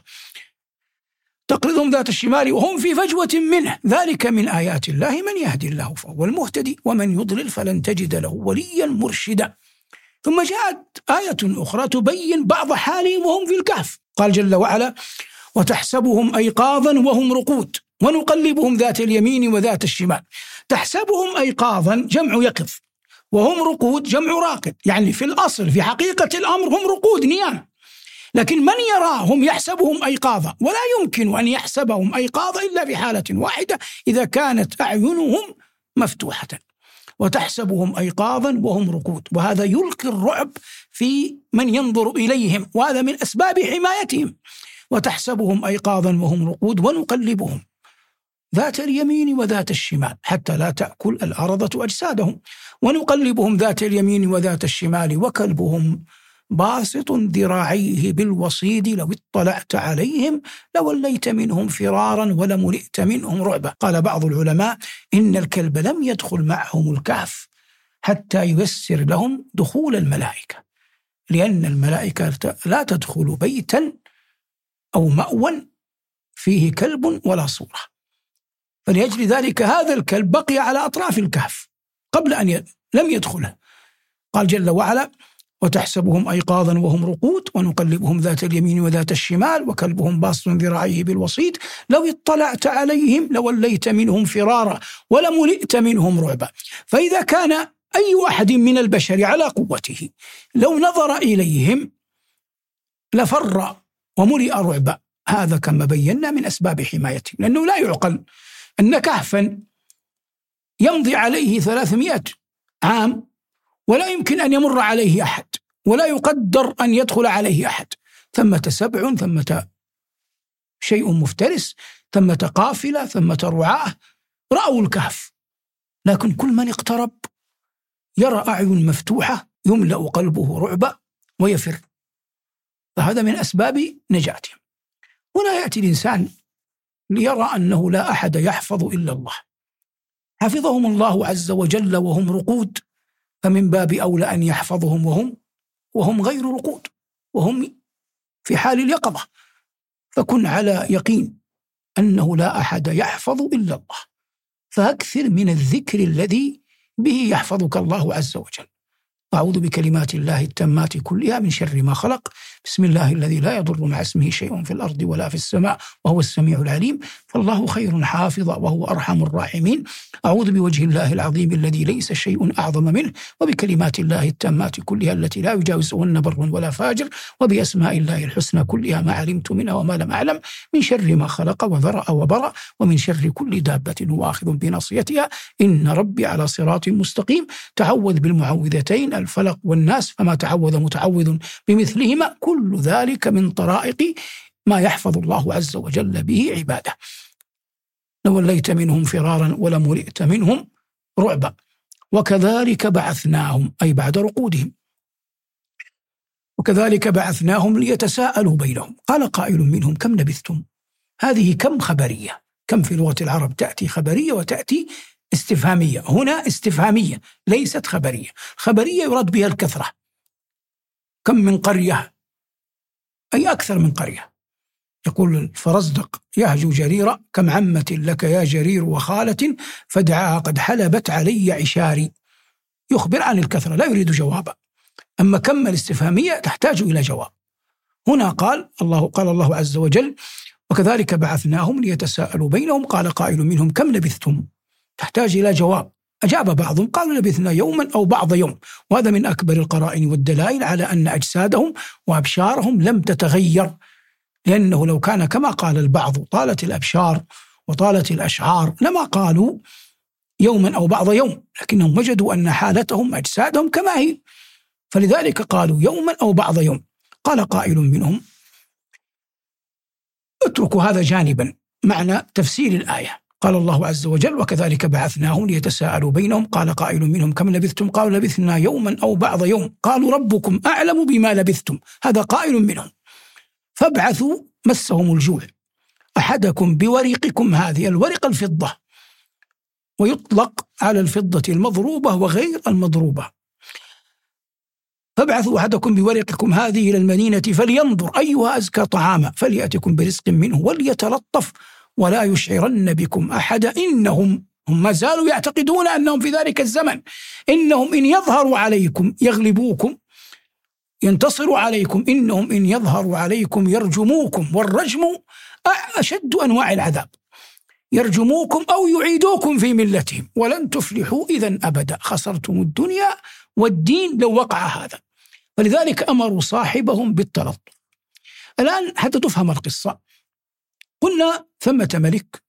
تقرضهم ذات الشمال وهم في فجوة منه، ذلك من آيات الله من يهدي الله فهو المهتدي ومن يضلل فلن تجد له وليا مرشدا. ثم جاءت آية أخرى تبين بعض حالهم وهم في الكهف. قال جل وعلا: وتحسبهم أيقاظا وهم رقود ونقلبهم ذات اليمين وذات الشمال. تحسبهم أيقاظا جمع يقظ، وهم رقود جمع راقد، يعني في الأصل في حقيقة الأمر هم رقود نيام، لكن من يراهم يحسبهم أيقاظا، ولا يمكن أن يحسبهم أيقاظا إلا في حالة واحدة، إذا كانت أعينهم مفتوحة. وتحسبهم أيقاظا وهم رقود، وهذا يلقي الرعب في من ينظر إليهم، وهذا من أسباب حمايتهم. وتحسبهم أيقاظا وهم رقود ونقلبهم ذات اليمين وذات الشمال حتى لا تأكل الأرضة أجسادهم ونقلبهم ذات اليمين وذات الشمال وكلبهم باسط ذراعيه بالوصيد لو اطلعت عليهم لوليت منهم فرارا ولملئت منهم رعبا. قال بعض العلماء إن الكلب لم يدخل معهم الكهف حتى ييسر لهم دخول الملائكة، لأن الملائكة لا تدخل بيتا أو مأوى فيه كلب ولا صورة، فلأجل ذلك هذا الكلب بقي على أطراف الكهف قبل أن ي... لم يدخله. قال جل وعلا: وتحسبهم أيقاظا وهم رقود ونقلبهم ذات اليمين وذات الشمال وكلبهم باسط ذراعيه بالوصيد لو اطلعت عليهم لوليت منهم فرارا ولملئت منهم رعبا. فإذا كان أي واحد من البشر على قوته لو نظر إليهم لفر وملئ رعبا، هذا كما بينا من أسباب حمايتهم، لأنه لا يعقل أن كهفا يمضي عليه ثلاثمائة عام ولا يمكن أن يمر عليه أحد، ولا يقدر أن يدخل عليه أحد. ثمة سبع، ثمة شيء مفترس، ثمة قافلة، ثمة رعاة رأوا الكهف، لكن كل من اقترب يرى أعين مفتوحة يملأ قلبه رعبا ويفر، فهذا من أسباب نجاتهم. هنا يأتي الإنسان ليرى أنه لا أحد يحفظ إلا الله، حفظهم الله عز وجل وهم رقود، فمن باب أولى أن يحفظهم وهم وهم غير رقود، وهم في حال اليقظة. فكن على يقين أنه لا أحد يحفظ إلا الله، فأكثر من الذكر الذي به يحفظك الله عز وجل. أعوذ بكلمات الله التامات كلها من شر ما خلق، بسم الله الذي لا يضر مع اسمه شيء في الأرض ولا في السماء وهو السميع العليم، فالله خير حافظا وهو أرحم الراحمين. أعوذ بوجه الله العظيم الذي ليس شيء أعظم منه، وبكلمات الله التامات كلها التي لا يجاوزهن بر ولا فاجر، وبأسماء الله الحسنى كلها ما علمت منها وما لم أعلم، من شر ما خلق وذرأ وبرأ، ومن شر كل دابة هو آخذ بناصيتها، إن ربي على صراط مستقيم. تعوذ بالمعوذتين الفلق والناس، فما تعوذ متعوذ بمثلهما، كل ذلك من طرائق ما يحفظ الله عز وجل به عباده. لوليت منهم فرارا ولملئت منهم رعبا. وكذلك بعثناهم، أي بعد رقودهم، وكذلك بعثناهم ليتساءلوا بينهم. قال قائل منهم كم لبثتم. هذه كم خبرية، كم في لغة العرب تأتي خبرية وتأتي استفهامية، هنا استفهامية ليست خبرية. خبرية يراد بها الكثرة، كم من قرية أي أكثر من قرية، يقول الفرزدق يهجو جريرا: كم عمة لك يا جرير وخالة فدعاها قد حلبت علي عشاري. يخبر عن الكثرة لا يريد جوابا، أما كم الاستفهامية تحتاج إلى جواب. هنا قال الله قال الله عز وجل: وكذلك بعثناهم ليتساءلوا بينهم قال قائل منهم كم لبثتم، تحتاج إلى جواب. أجاب بعضهم قالوا لبثنا يوما أو بعض يوم، وهذا من أكبر القرائن والدلائل على أن أجسادهم وأبشارهم لم تتغير، لأنه لو كان كما قال البعض طالت الأبشار وطالت الأشعار لما قالوا يوما أو بعض يوم، لكنهم وجدوا أن حالتهم أجسادهم كما هي، فلذلك قالوا يوما أو بعض يوم. قال قائل منهم: اتركوا هذا جانبا، معنى تفسير الآية. قال الله عز وجل: وكذلك بعثناهم ليتساءلوا بينهم قال قائل منهم كم لبثتم قالوا لبثنا يوما أو بعض يوم قالوا ربكم أعلم بما لبثتم. هذا قائل منهم. فابعثوا، مسهم الجوع، أحدكم بورقكم هذه، الورق الفضة، ويطلق على الفضة المضروبة وغير المضروبة. فابعثوا أحدكم بورقكم هذه إلى المدينة فلينظر أيها أزكى طعاما فليأتكم برزق منه وليتلطف ولا يشعرن بكم أحدا إنهم هم ما زالوا يعتقدون أنهم في ذلك الزمن إنهم إن يظهروا عليكم يغلبوكم ينتصروا عليكم، إنهم إن يظهروا عليكم يرجموكم، والرجم أشد أنواع العذاب، يرجموكم أو يعيدوكم في ملتهم ولن تفلحوا إذن أبدا، خسرتم الدنيا والدين لو وقع هذا. فلذلك أمروا صاحبهم بالتلطف. الآن حتى تفهم القصة، قلنا ثمة ملك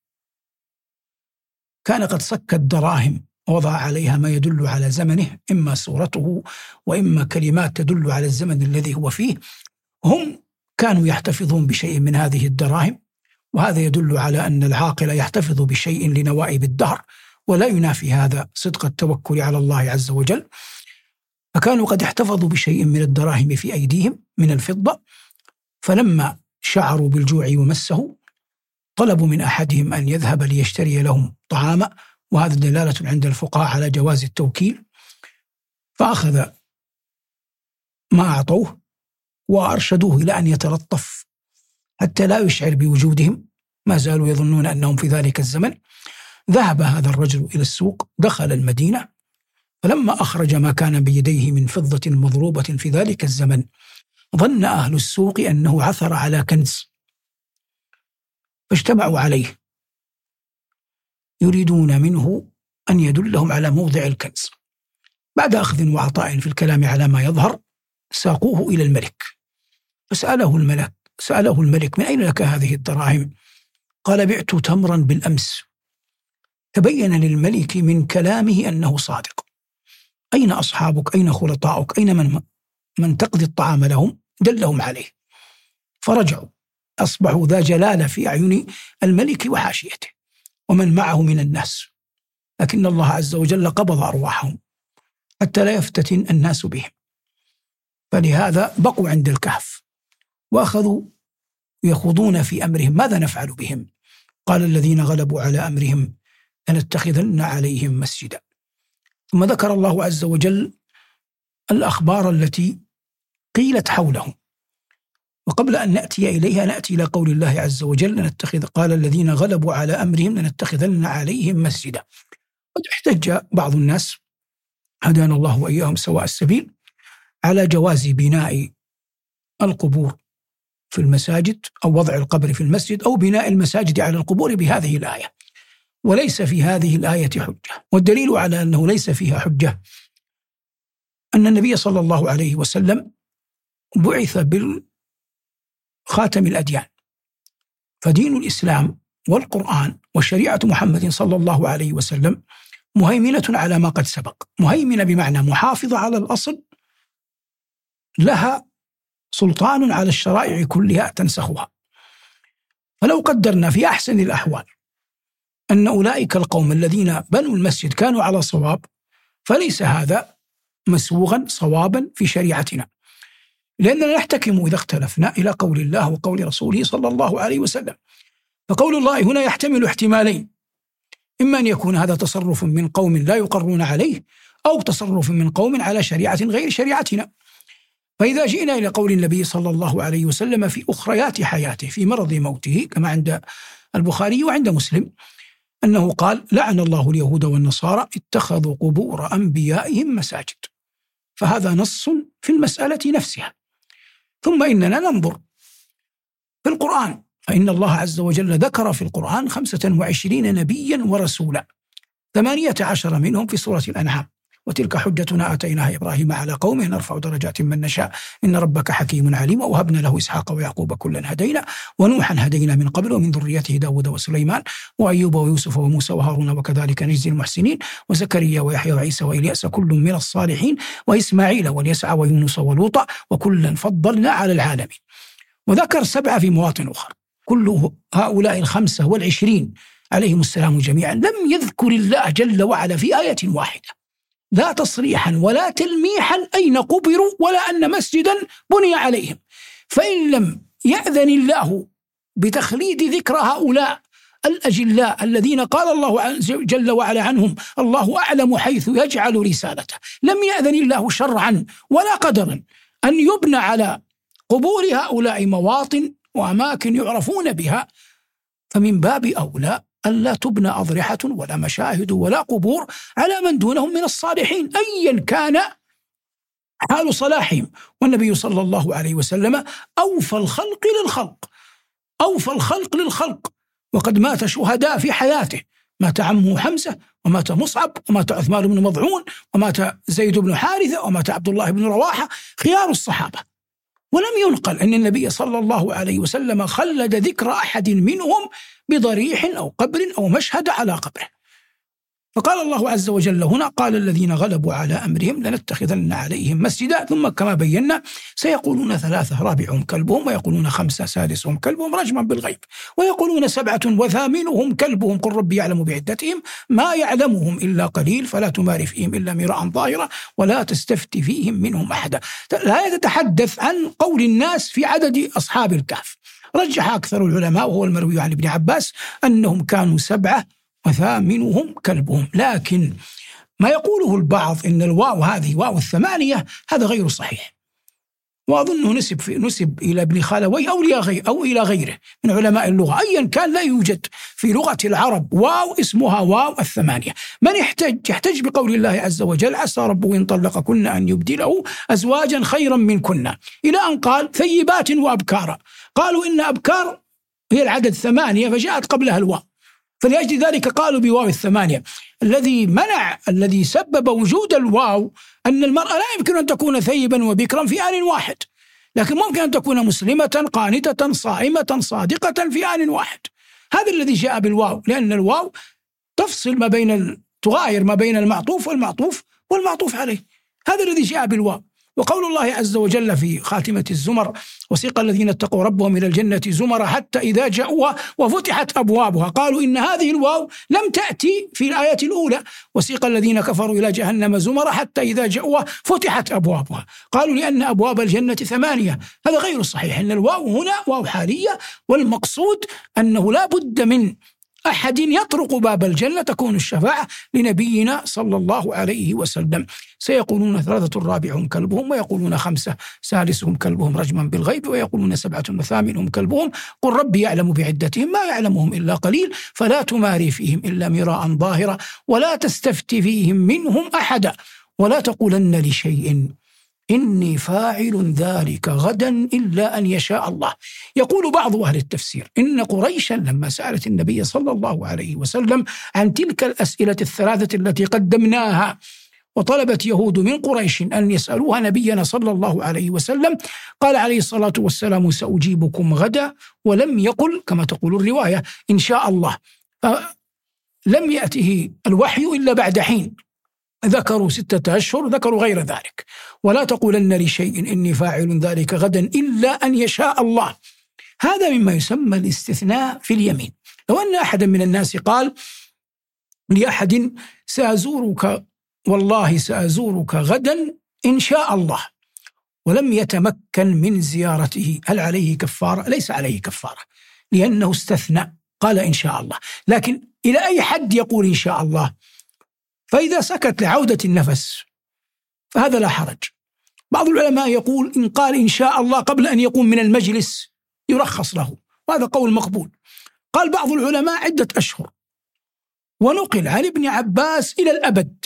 كان قد صك الدراهم ووضع عليها ما يدل على زمنه، إما صورته وإما كلمات تدل على الزمن الذي هو فيه. هم كانوا يحتفظون بشيء من هذه الدراهم، وهذا يدل على أن العاقل يحتفظ بشيء لنوائب الدهر، ولا ينافي هذا صدق التوكل على الله عز وجل. فكانوا قد احتفظوا بشيء من الدراهم في أيديهم من الفضة، فلما شعروا بالجوع ومسه طلبوا من أحدهم أن يذهب ليشتري لهم طعاما، وهذا دلالة عند الفقهاء على جواز التوكيل. فأخذ ما أعطوه وأرشدوه إلى أن يتلطف حتى لا يشعر بوجودهم، ما زالوا يظنون أنهم في ذلك الزمن. ذهب هذا الرجل إلى السوق، دخل المدينة، فلما أخرج ما كان بيديه من فضة مضروبة في ذلك الزمن ظن أهل السوق أنه عثر على كنز، فاجتمعوا عليه يريدون منه أن يدلهم على موضع الكنز. بعد أخذ وعطاء في الكلام على ما يظهر ساقوه إلى الملك، فسأله الملك سأله الملك: من أين لك هذه الدراهم؟ قال: بعت تمرا بالأمس. تبين للملك من كلامه أنه صادق. أين أصحابك؟ أين خلطاؤك؟ أين من, من تقضي الطعام لهم؟ دلهم عليه، فرجعوا، أصبحوا ذا جلالة في أعين الملك وحاشيته ومن معه من الناس، لكن الله عز وجل قبض أرواحهم حتى لا يفتتن الناس بهم، فلهذا بقوا عند الكهف وأخذوا يخوضون في أمرهم ماذا نفعل بهم. قال الذين غلبوا على أمرهم لنتخذن عليهم مسجدا. ثم ذكر الله عز وجل الأخبار التي قيلت حولهم، وقبل أن نأتي إليها نأتي إلى قول الله عز وجل لنتخذ قال الذين غلبوا على أمرهم لنتخذن عليهم مسجدا. قد احتج بعض الناس هدانا الله وإياهم سواء السبيل على جواز بناء القبور في المساجد أو وضع القبر في المسجد أو بناء المساجد على القبور بهذه الآية، وليس في هذه الآية حجة. والدليل على أنه ليس فيها حجة أن النبي صلى الله عليه وسلم بعث بالخاتم الأديان، فدين الإسلام والقرآن وشريعة محمد صلى الله عليه وسلم مهيمنة على ما قد سبق، مهيمنة بمعنى محافظة على الأصل، لها سلطان على الشرائع كلها تنسخها. فلو قدرنا في أحسن الأحوال أن أولئك القوم الذين بنوا المسجد كانوا على صواب، فليس هذا مسوغا صوابا في شريعتنا، لأننا نحتكم إذا اختلفنا إلى قول الله وقول رسوله صلى الله عليه وسلم. فقول الله هنا يحتمل احتمالين: إما أن يكون هذا تصرف من قوم لا يقرون عليه، أو تصرف من قوم على شريعة غير شريعتنا. فإذا جئنا إلى قول النبي صلى الله عليه وسلم في أخريات حياته في مرض موته كما عند البخاري وعند مسلم أنه قال: لعن الله اليهود والنصارى اتخذوا قبور أنبيائهم مساجد. فهذا نص في المسألة نفسها. ثم إننا ننظر في القرآن، فإن الله عز وجل ذكر في القرآن خمسة وعشرين نبيا ورسولا، ثمانية عشر منهم في سورة الأنعام: وتلك حجتنا آتيناها إبراهيم على قومه نرفع درجات من نشاء إن ربك حكيم عليم ووهبنا له إسحاق ويعقوب كلا هدينا ونوحا هدينا من قبل ومن ذريته داود وسليمان وأيوب ويوسف وموسى وهارون وكذلك نجزي المحسنين وزكريا ويحيى وعيسى وإلياس كل من الصالحين وإسماعيل واليسع ويونس ولوطا وكلا فضلنا على العالمين. وذكر سبعة في مواطن أخرى. كل هؤلاء الخمسة والعشرين عليهم السلام جميعا لم يذكر الله جل وعلا في آية واحدة، لا تصريحا ولا تلميحا أين قبروا ولا أن مسجدا بني عليهم. فإن لم يأذن الله بتخليد ذكر هؤلاء الأجلاء الذين قال الله جل وعلا عنهم الله أعلم حيث يجعل رسالته، لم يأذن الله شرعا ولا قدرا أن يبنى على قبور هؤلاء مواطن وأماكن يعرفون بها، فمن باب أولى ألا تبنى أضرحة ولا مشاهد ولا قبور على من دونهم من الصالحين أيا كان حال صلاحهم. والنبي صلى الله عليه وسلم أوفى الخلق للخلق، أوفى الخلق للخلق، وقد مات شهداء في حياته: مات عمه حمزة، ومات مصعب، ومات عثمان بن مضعون، ومات زيد بن حارثة، ومات عبد الله بن رواحة، خيار الصحابة. ولم ينقل أن النبي صلى الله عليه وسلم خلد ذكر أحد منهم بضريح أو قبر أو مشهد على قبره. فقال الله عز وجل هنا: قال الذين غلبوا على أمرهم لنتخذن عليهم مسجدا، ثم كما بينا سيقولون ثلاثة رابعهم كلبهم، ويقولون خمسة سادسهم كلبهم رجما بالغيب، ويقولون سبعة وثامنهم كلبهم قل ربي يعلم بعدتهم ما يعلمهم إلا قليل فلا تمار فيهم إلا مراء ظاهرا ولا تستفت فيهم منهم أحدا. لا يتحدث عن قول الناس في عدد أصحاب الكهف. رجح أكثر العلماء وهو المروي عن ابن عباس أنهم كانوا سبعة وثامنهم كلبهم، لكن ما يقوله البعض إن الواو هذه واو الثمانية هذا غير صحيح، وأظنه نسب في نسب إلى ابن خالوي أو إلى غير أو إلى غيره من علماء اللغة. أيا كان لا يوجد في لغة العرب واو اسمها واو الثمانية. من يحتج يحتج بقول الله عز وجل: عسى ربه إن طلقكن أن يبدله أزواجا خيرا منكن، إلى أن قال ثيبات وأبكارا. قالوا إن أبكار هي العدد ثمانية فجاءت قبلها الواو، فلأجل ذلك قالوا بواو الثمانية. الذي منع الذي سبب وجود الواو أن المرأة لا يمكن أن تكون ثيبا وبكرا في آن واحد، لكن ممكن أن تكون مسلمة قانتة صائمة صادقة في آن واحد. هذا الذي جاء بالواو، لأن الواو تفصل ما بين تغاير ما بين المعطوف والمعطوف والمعطوف عليه. هذا الذي جاء بالواو. وقول الله عز وجل في خاتمة الزمر: وسيق الذين اتقوا ربهم إلى الجنة زمر حتى إذا جاءوها وفتحت أبوابها. قالوا إن هذه الواو لم تأتي في الآية الأولى: وسيق الذين كفروا إلى جهنم زمر حتى إذا جاءوها فتحت أبوابها. قالوا لأن أبواب الجنة ثمانية. هذا غير صحيح، أن الواو هنا واو حالية، والمقصود أنه لا بد من أحد يطرق باب الجنة تكون الشفاعة لنبينا صلى الله عليه وسلم. سيقولون ثلاثة رابعهم كلبهم، ويقولون خمسة سادسهم كلبهم رجما بالغيب، ويقولون سبعة وثامنهم كلبهم قل ربي يعلم بعدتهم ما يعلمهم إلا قليل فلا تماري فيهم إلا مراء ظاهرا ولا تستفت فيهم منهم أحدا ولا تقولن لشيء إني فاعل ذلك غدا إلا أن يشاء الله. يقول بعض أهل التفسير إن قريشا لما سألت النبي صلى الله عليه وسلم عن تلك الأسئلة الثلاثة التي قدمناها، وطلبت يهود من قريش أن يسألوها نبينا صلى الله عليه وسلم، قال عليه الصلاة والسلام: سأجيبكم غدا، ولم يقل كما تقول الرواية إن شاء الله. لم يأته الوحي إلا بعد حين، ذكروا ستة أشهر، ذكروا غير ذلك. ولا تقولن لشيء إني فاعل ذلك غدا إلا أن يشاء الله. هذا مما يسمى الاستثناء في اليمين. لو أن أحدا من الناس قال لأحد سأزورك والله سأزورك غدا إن شاء الله، ولم يتمكن من زيارته، هل عليه كفارة؟ ليس عليه كفارة، لأنه استثنى قال إن شاء الله. لكن إلى أي حد يقول إن شاء الله؟ فإذا سكت لعودة النفس فهذا لا حرج، بعض العلماء يقول إن قال إن شاء الله قبل أن يقوم من المجلس يرخص له، وهذا قول مقبول. قال بعض العلماء عدة أشهر، ونقل عن ابن عباس إلى الأبد،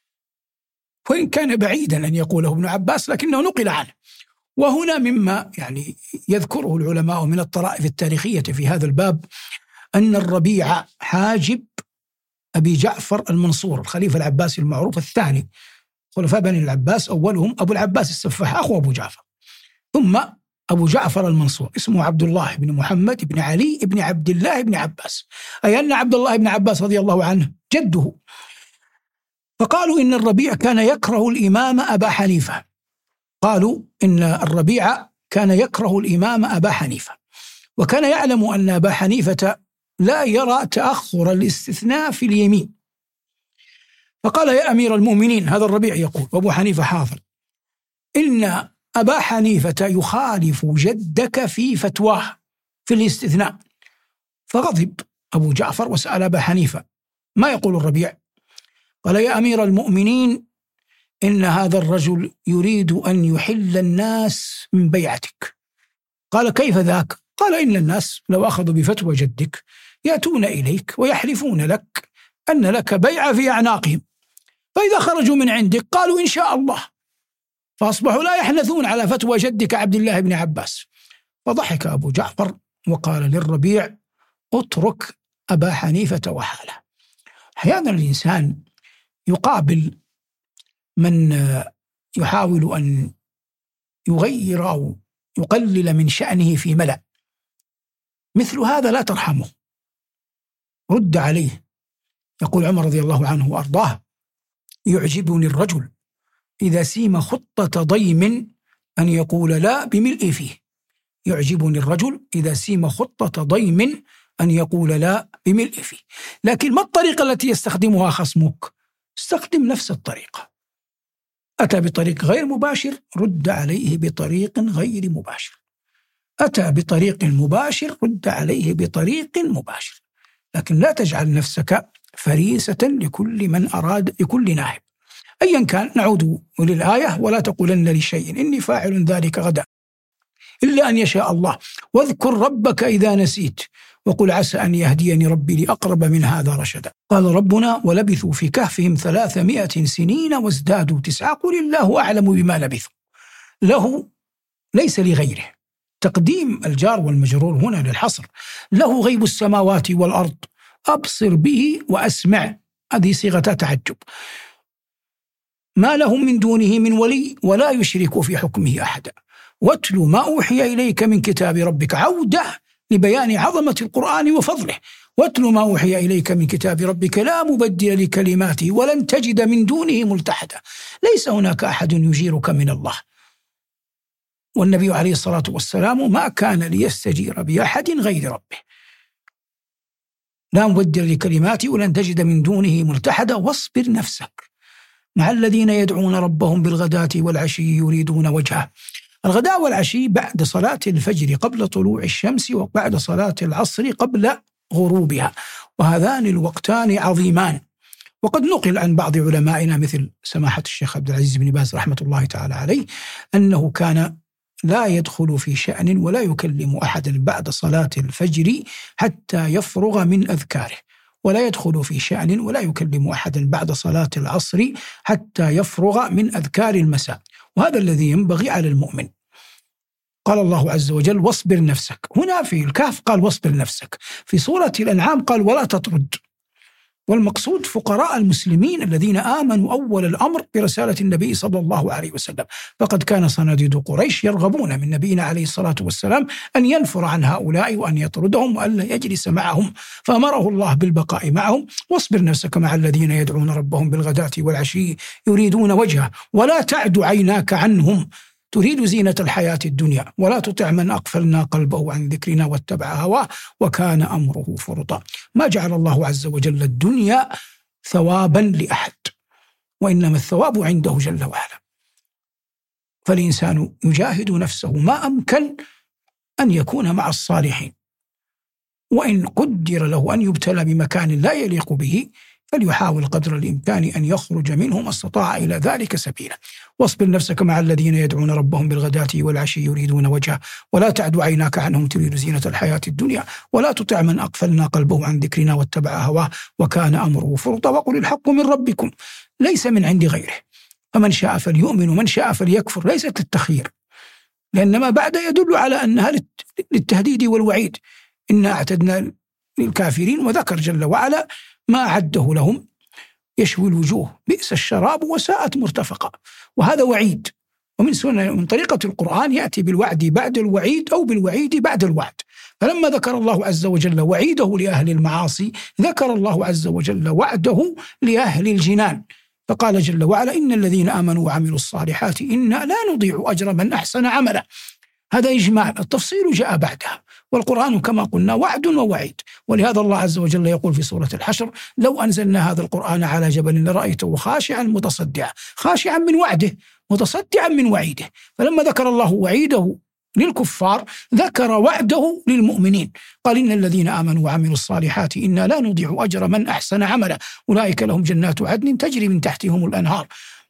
وإن كان بعيدا أن يقوله ابن عباس لكنه نقل عنه. وهنا مما يعني يذكره العلماء من الطرائف التاريخية في هذا الباب أن الربيع حاجب أبي جعفر المنصور الخليفة العباسي المعروف الثاني، خلفاء بني العباس أولهم أبو العباس السفاح أخو أبو جعفر، ثم أبو جعفر المنصور اسمه عبد الله بن محمد بن علي بن عبد الله بن عباس، أي أن عبد الله بن عباس رضي الله عنه جده. فقالوا إن الربيع كان يكره الإمام أبا حنيفة، قالوا إن الربيع كان يكره الإمام أبا حنيفة، وكان يعلم أن أبا حنيفة لا يرى تأخر الاستثناء في اليمين. فقال يا أمير المؤمنين، هذا الربيع يقول وأبو حنيفة حاضر، إن أبا حنيفة يخالف جدك في فتواه في الاستثناء. فغضب أبو جعفر وسأل أبا حنيفة ما يقول الربيع؟ قال يا أمير المؤمنين إن هذا الرجل يريد أن يحل الناس من بيعتك. قال كيف ذاك؟ قال إن الناس لو أخذوا بفتوى جدك يأتون إليك ويحلفون لك أن لك بيع في أعناقهم، فإذا خرجوا من عندك قالوا إن شاء الله، فأصبحوا لا يحنثون على فتوى جدك عبد الله بن عباس. فضحك أبو جعفر وقال للربيع اترك أبا حنيفة وحاله. أحيانا الإنسان يقابل من يحاول أن يغير أو يقلل من شأنه في ملأ، مثل هذا لا ترحمه، رد عليه. يقول عمر رضي الله عنه وأرضاه يعجبني الرجل إذا سيم خطة ضيم أن يقول لا بملء فيه. يعجبني الرجل إذا سيم خطة ضيم أن يقول لا بملء فيه. لكن ما الطريقة التي يستخدمها خصمك؟ استخدم نفس الطريقة. أتى بطريق غير مباشر رد عليه بطريق غير مباشر، أتى بطريق مباشر رد عليه بطريق مباشر، لكن لا تجعل نفسك فريسة لكل من أراد، لكل ناهب أيا كان. نعود للآية ولا تقولن لشيء إني فاعل ذلك غدا إلا أن يشاء الله واذكر ربك إذا نسيت وقل عسى أن يهديني ربي لأقرب من هذا رشدا. قال ربنا ولبثوا في كهفهم ثلاثمائة سنين وازدادوا تسعة قل الله أعلم بما لبثوا. له ليس لغيره، تقديم الجار والمجرور هنا للحصر. له غيب السماوات والأرض أبصر به وأسمع، هذه صيغة تعجب. ما لهم من دونه من ولي ولا يشرك في حكمه أحدا واتل ما أوحي إليك من كتاب ربك، عودة لبيان عظمة القرآن وفضله. واتل ما أوحي إليك من كتاب ربك لا مبدل لكلماته ولن تجد من دونه ملتحدا. ليس هناك أحد يجيرك من الله، والنبي عليه الصلاة والسلام ما كان ليستجير بأحد غير ربه. لا مبدل لكلماته ولن تجد من دونه ملتحدا واصبر نفسك مع الذين يدعون ربهم بالغداة والعشي يريدون وجهه. الغداء والعشي بعد صلاة الفجر قبل طلوع الشمس وبعد صلاة العصر قبل غروبها، وهذان الوقتان عظيمان. وقد نقل عن بعض علمائنا مثل سماحة الشيخ عبد العزيز بن باز رحمة الله تعالى عليه أنه كان لا يدخل في شأن ولا يكلم أحدا بعد صلاة الفجر حتى يفرغ من أذكاره، ولا يدخل في شأن ولا يكلم أحدا بعد صلاة العصر حتى يفرغ من أذكار المساء، وهذا الذي ينبغي على المؤمن. قال الله عز وجل واصبر نفسك، هنا في الكهف قال واصبر نفسك، في سورة الأنعام قال ولا تطرد. والمقصود فقراء المسلمين الذين آمنوا أول الأمر برسالة النبي صلى الله عليه وسلم، فقد كان صناديد قريش يرغبون من نبينا عليه الصلاة والسلام أن ينفر عن هؤلاء وأن يطردهم وأن لا يجلس معهم، فأمره الله بالبقاء معهم. واصبر نفسك مع الذين يدعون ربهم بالغداة والعشي يريدون وجهه ولا تعد عيناك عنهم تريد زينة الحياة الدنيا ولا تطع من أغفلنا قلبه عن ذكرنا واتبع هواه وكان أمره فرطا. ما جعل الله عز وجل الدنيا ثوابا لأحد، وإنما الثواب عنده جل وعلا. فالإنسان يجاهد نفسه ما أمكن أن يكون مع الصالحين، وإن قدر له أن يبتلى بمكان لا يليق به فليحاول قدر الإمكان أن يخرج منه ما استطاع إلى ذلك سبيلا. واصبر نفسك مع الذين يدعون ربهم بالغداة والعشي يريدون وجهه ولا تعد عيناك عنهم تريد زينة الحياة الدنيا ولا تطع من أغفلنا قلبه عن ذكرنا واتبع هواه وكان أمره فرطا وقل الحق من ربكم ليس من عند غيره فمن شاء فليؤمن ومن شاء فليكفر. ليست للتخيير، لأن ما بعد يدل على أنها للتهديد والوعيد. إنا أعتدنا للكافرين، وذكر جل وعلا ما أعده لهم يشوي الوجوه بئس الشراب وساءت مرتفقا، وهذا وعيد. ومن سنة من طريقة القرآن يأتي بالوعد بعد الوعيد أو بالوعيد بعد الوعد. فلما ذكر الله عز وجل وعيده لأهل المعاصي ذكر الله عز وجل وعده لأهل الجنان، فقال جل وعلا إن الذين آمنوا وعملوا الصالحات إنا لا نضيع أجر من أحسن عملا. هذا إجمال، التفصيل جاء بعدها، والقرآن كما قلنا وعد ووعيد. ولهذا الله عز وجل يقول في سورة الحشر لو أنزلنا هذا القرآن على جبل لرأيته خاشعا متصدعا، خاشعا من وعده متصدعا من وعيده. فلما ذكر الله وعيده للكفار ذكر وعده للمؤمنين، قال إن الذين آمنوا وعملوا الصالحات إنا لا نضيع أجر من أحسن عملا أولئك لهم جنات عدن تجري من تحتهم الأنهار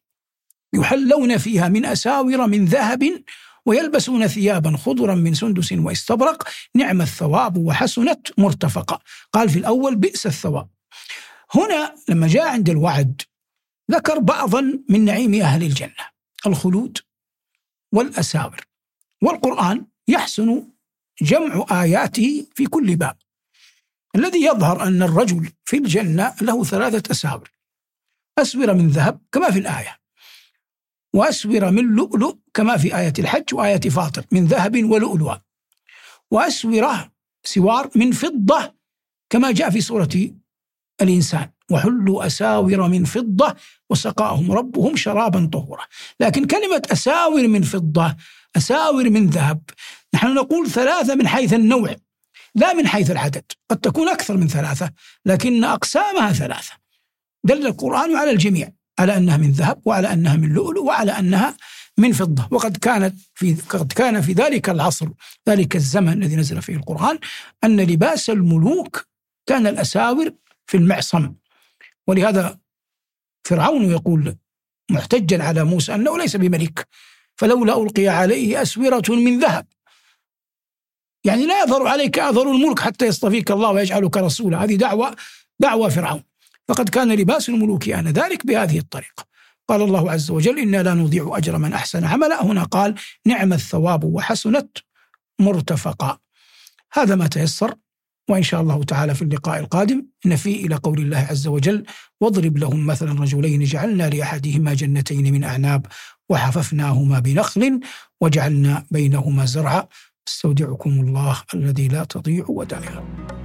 يحلون فيها من أساور من ذهب ويلبسون ثيابا خضرا من سندس واستبرق نعم الثواب وحسنت مرتفقا. قال في الأول بئس الثواب. هنا لما جاء عند الوعد ذكر بعضا من نعيم أهل الجنة الخلود والأساور، والقرآن يحسن جمع آياته في كل باب. الذي يظهر أن الرجل في الجنة له ثلاثة أساور: أسورة من ذهب كما في الآية، وأسورة من لؤلؤ كما في آية الحج وآية فاطر من ذهب ولؤلؤ، وأسورة سوار من فضة كما جاء في سورة الإنسان وحلوا أساور من فضة وسقاهم ربهم شرابا طهورا. لكن كلمة أساور من فضة أساور من ذهب نحن نقول ثلاثة من حيث النوع لا من حيث العدد، قد تكون أكثر من ثلاثة لكن أقسامها ثلاثة. دل القرآن على الجميع على أنها من ذهب وعلى أنها من لؤلؤ وعلى أنها من فضة. وقد كانت في قد كان في ذلك العصر ذلك الزمن الذي نزل فيه القرآن أن لباس الملوك كان الأساور في المعصم، ولهذا فرعون يقول محتجا على موسى أنه ليس بملك فلولا ألقي عليه أسورة من ذهب، يعني لا يظهر عليك أثر الملك حتى يصطفيك الله ويجعلك رسولا. هذه دعوة دعوة فرعون. فقد كان لباس الملوك آنذاك بهذه الطريقة. قال الله عز وجل إنا لا نضيع أجر من أحسن عملا، هنا قال نعم الثواب وحسنت مرتفقا. هذا ما تيسر، وإن شاء الله تعالى في اللقاء القادم نفي إلى قول الله عز وجل واضرب لهم مثلا رجلين جعلنا لأحدهما جنتين من أعناب وحففناهما بنخل وجعلنا بينهما زرعا. استودعكم الله الذي لا تضيع ودائعه.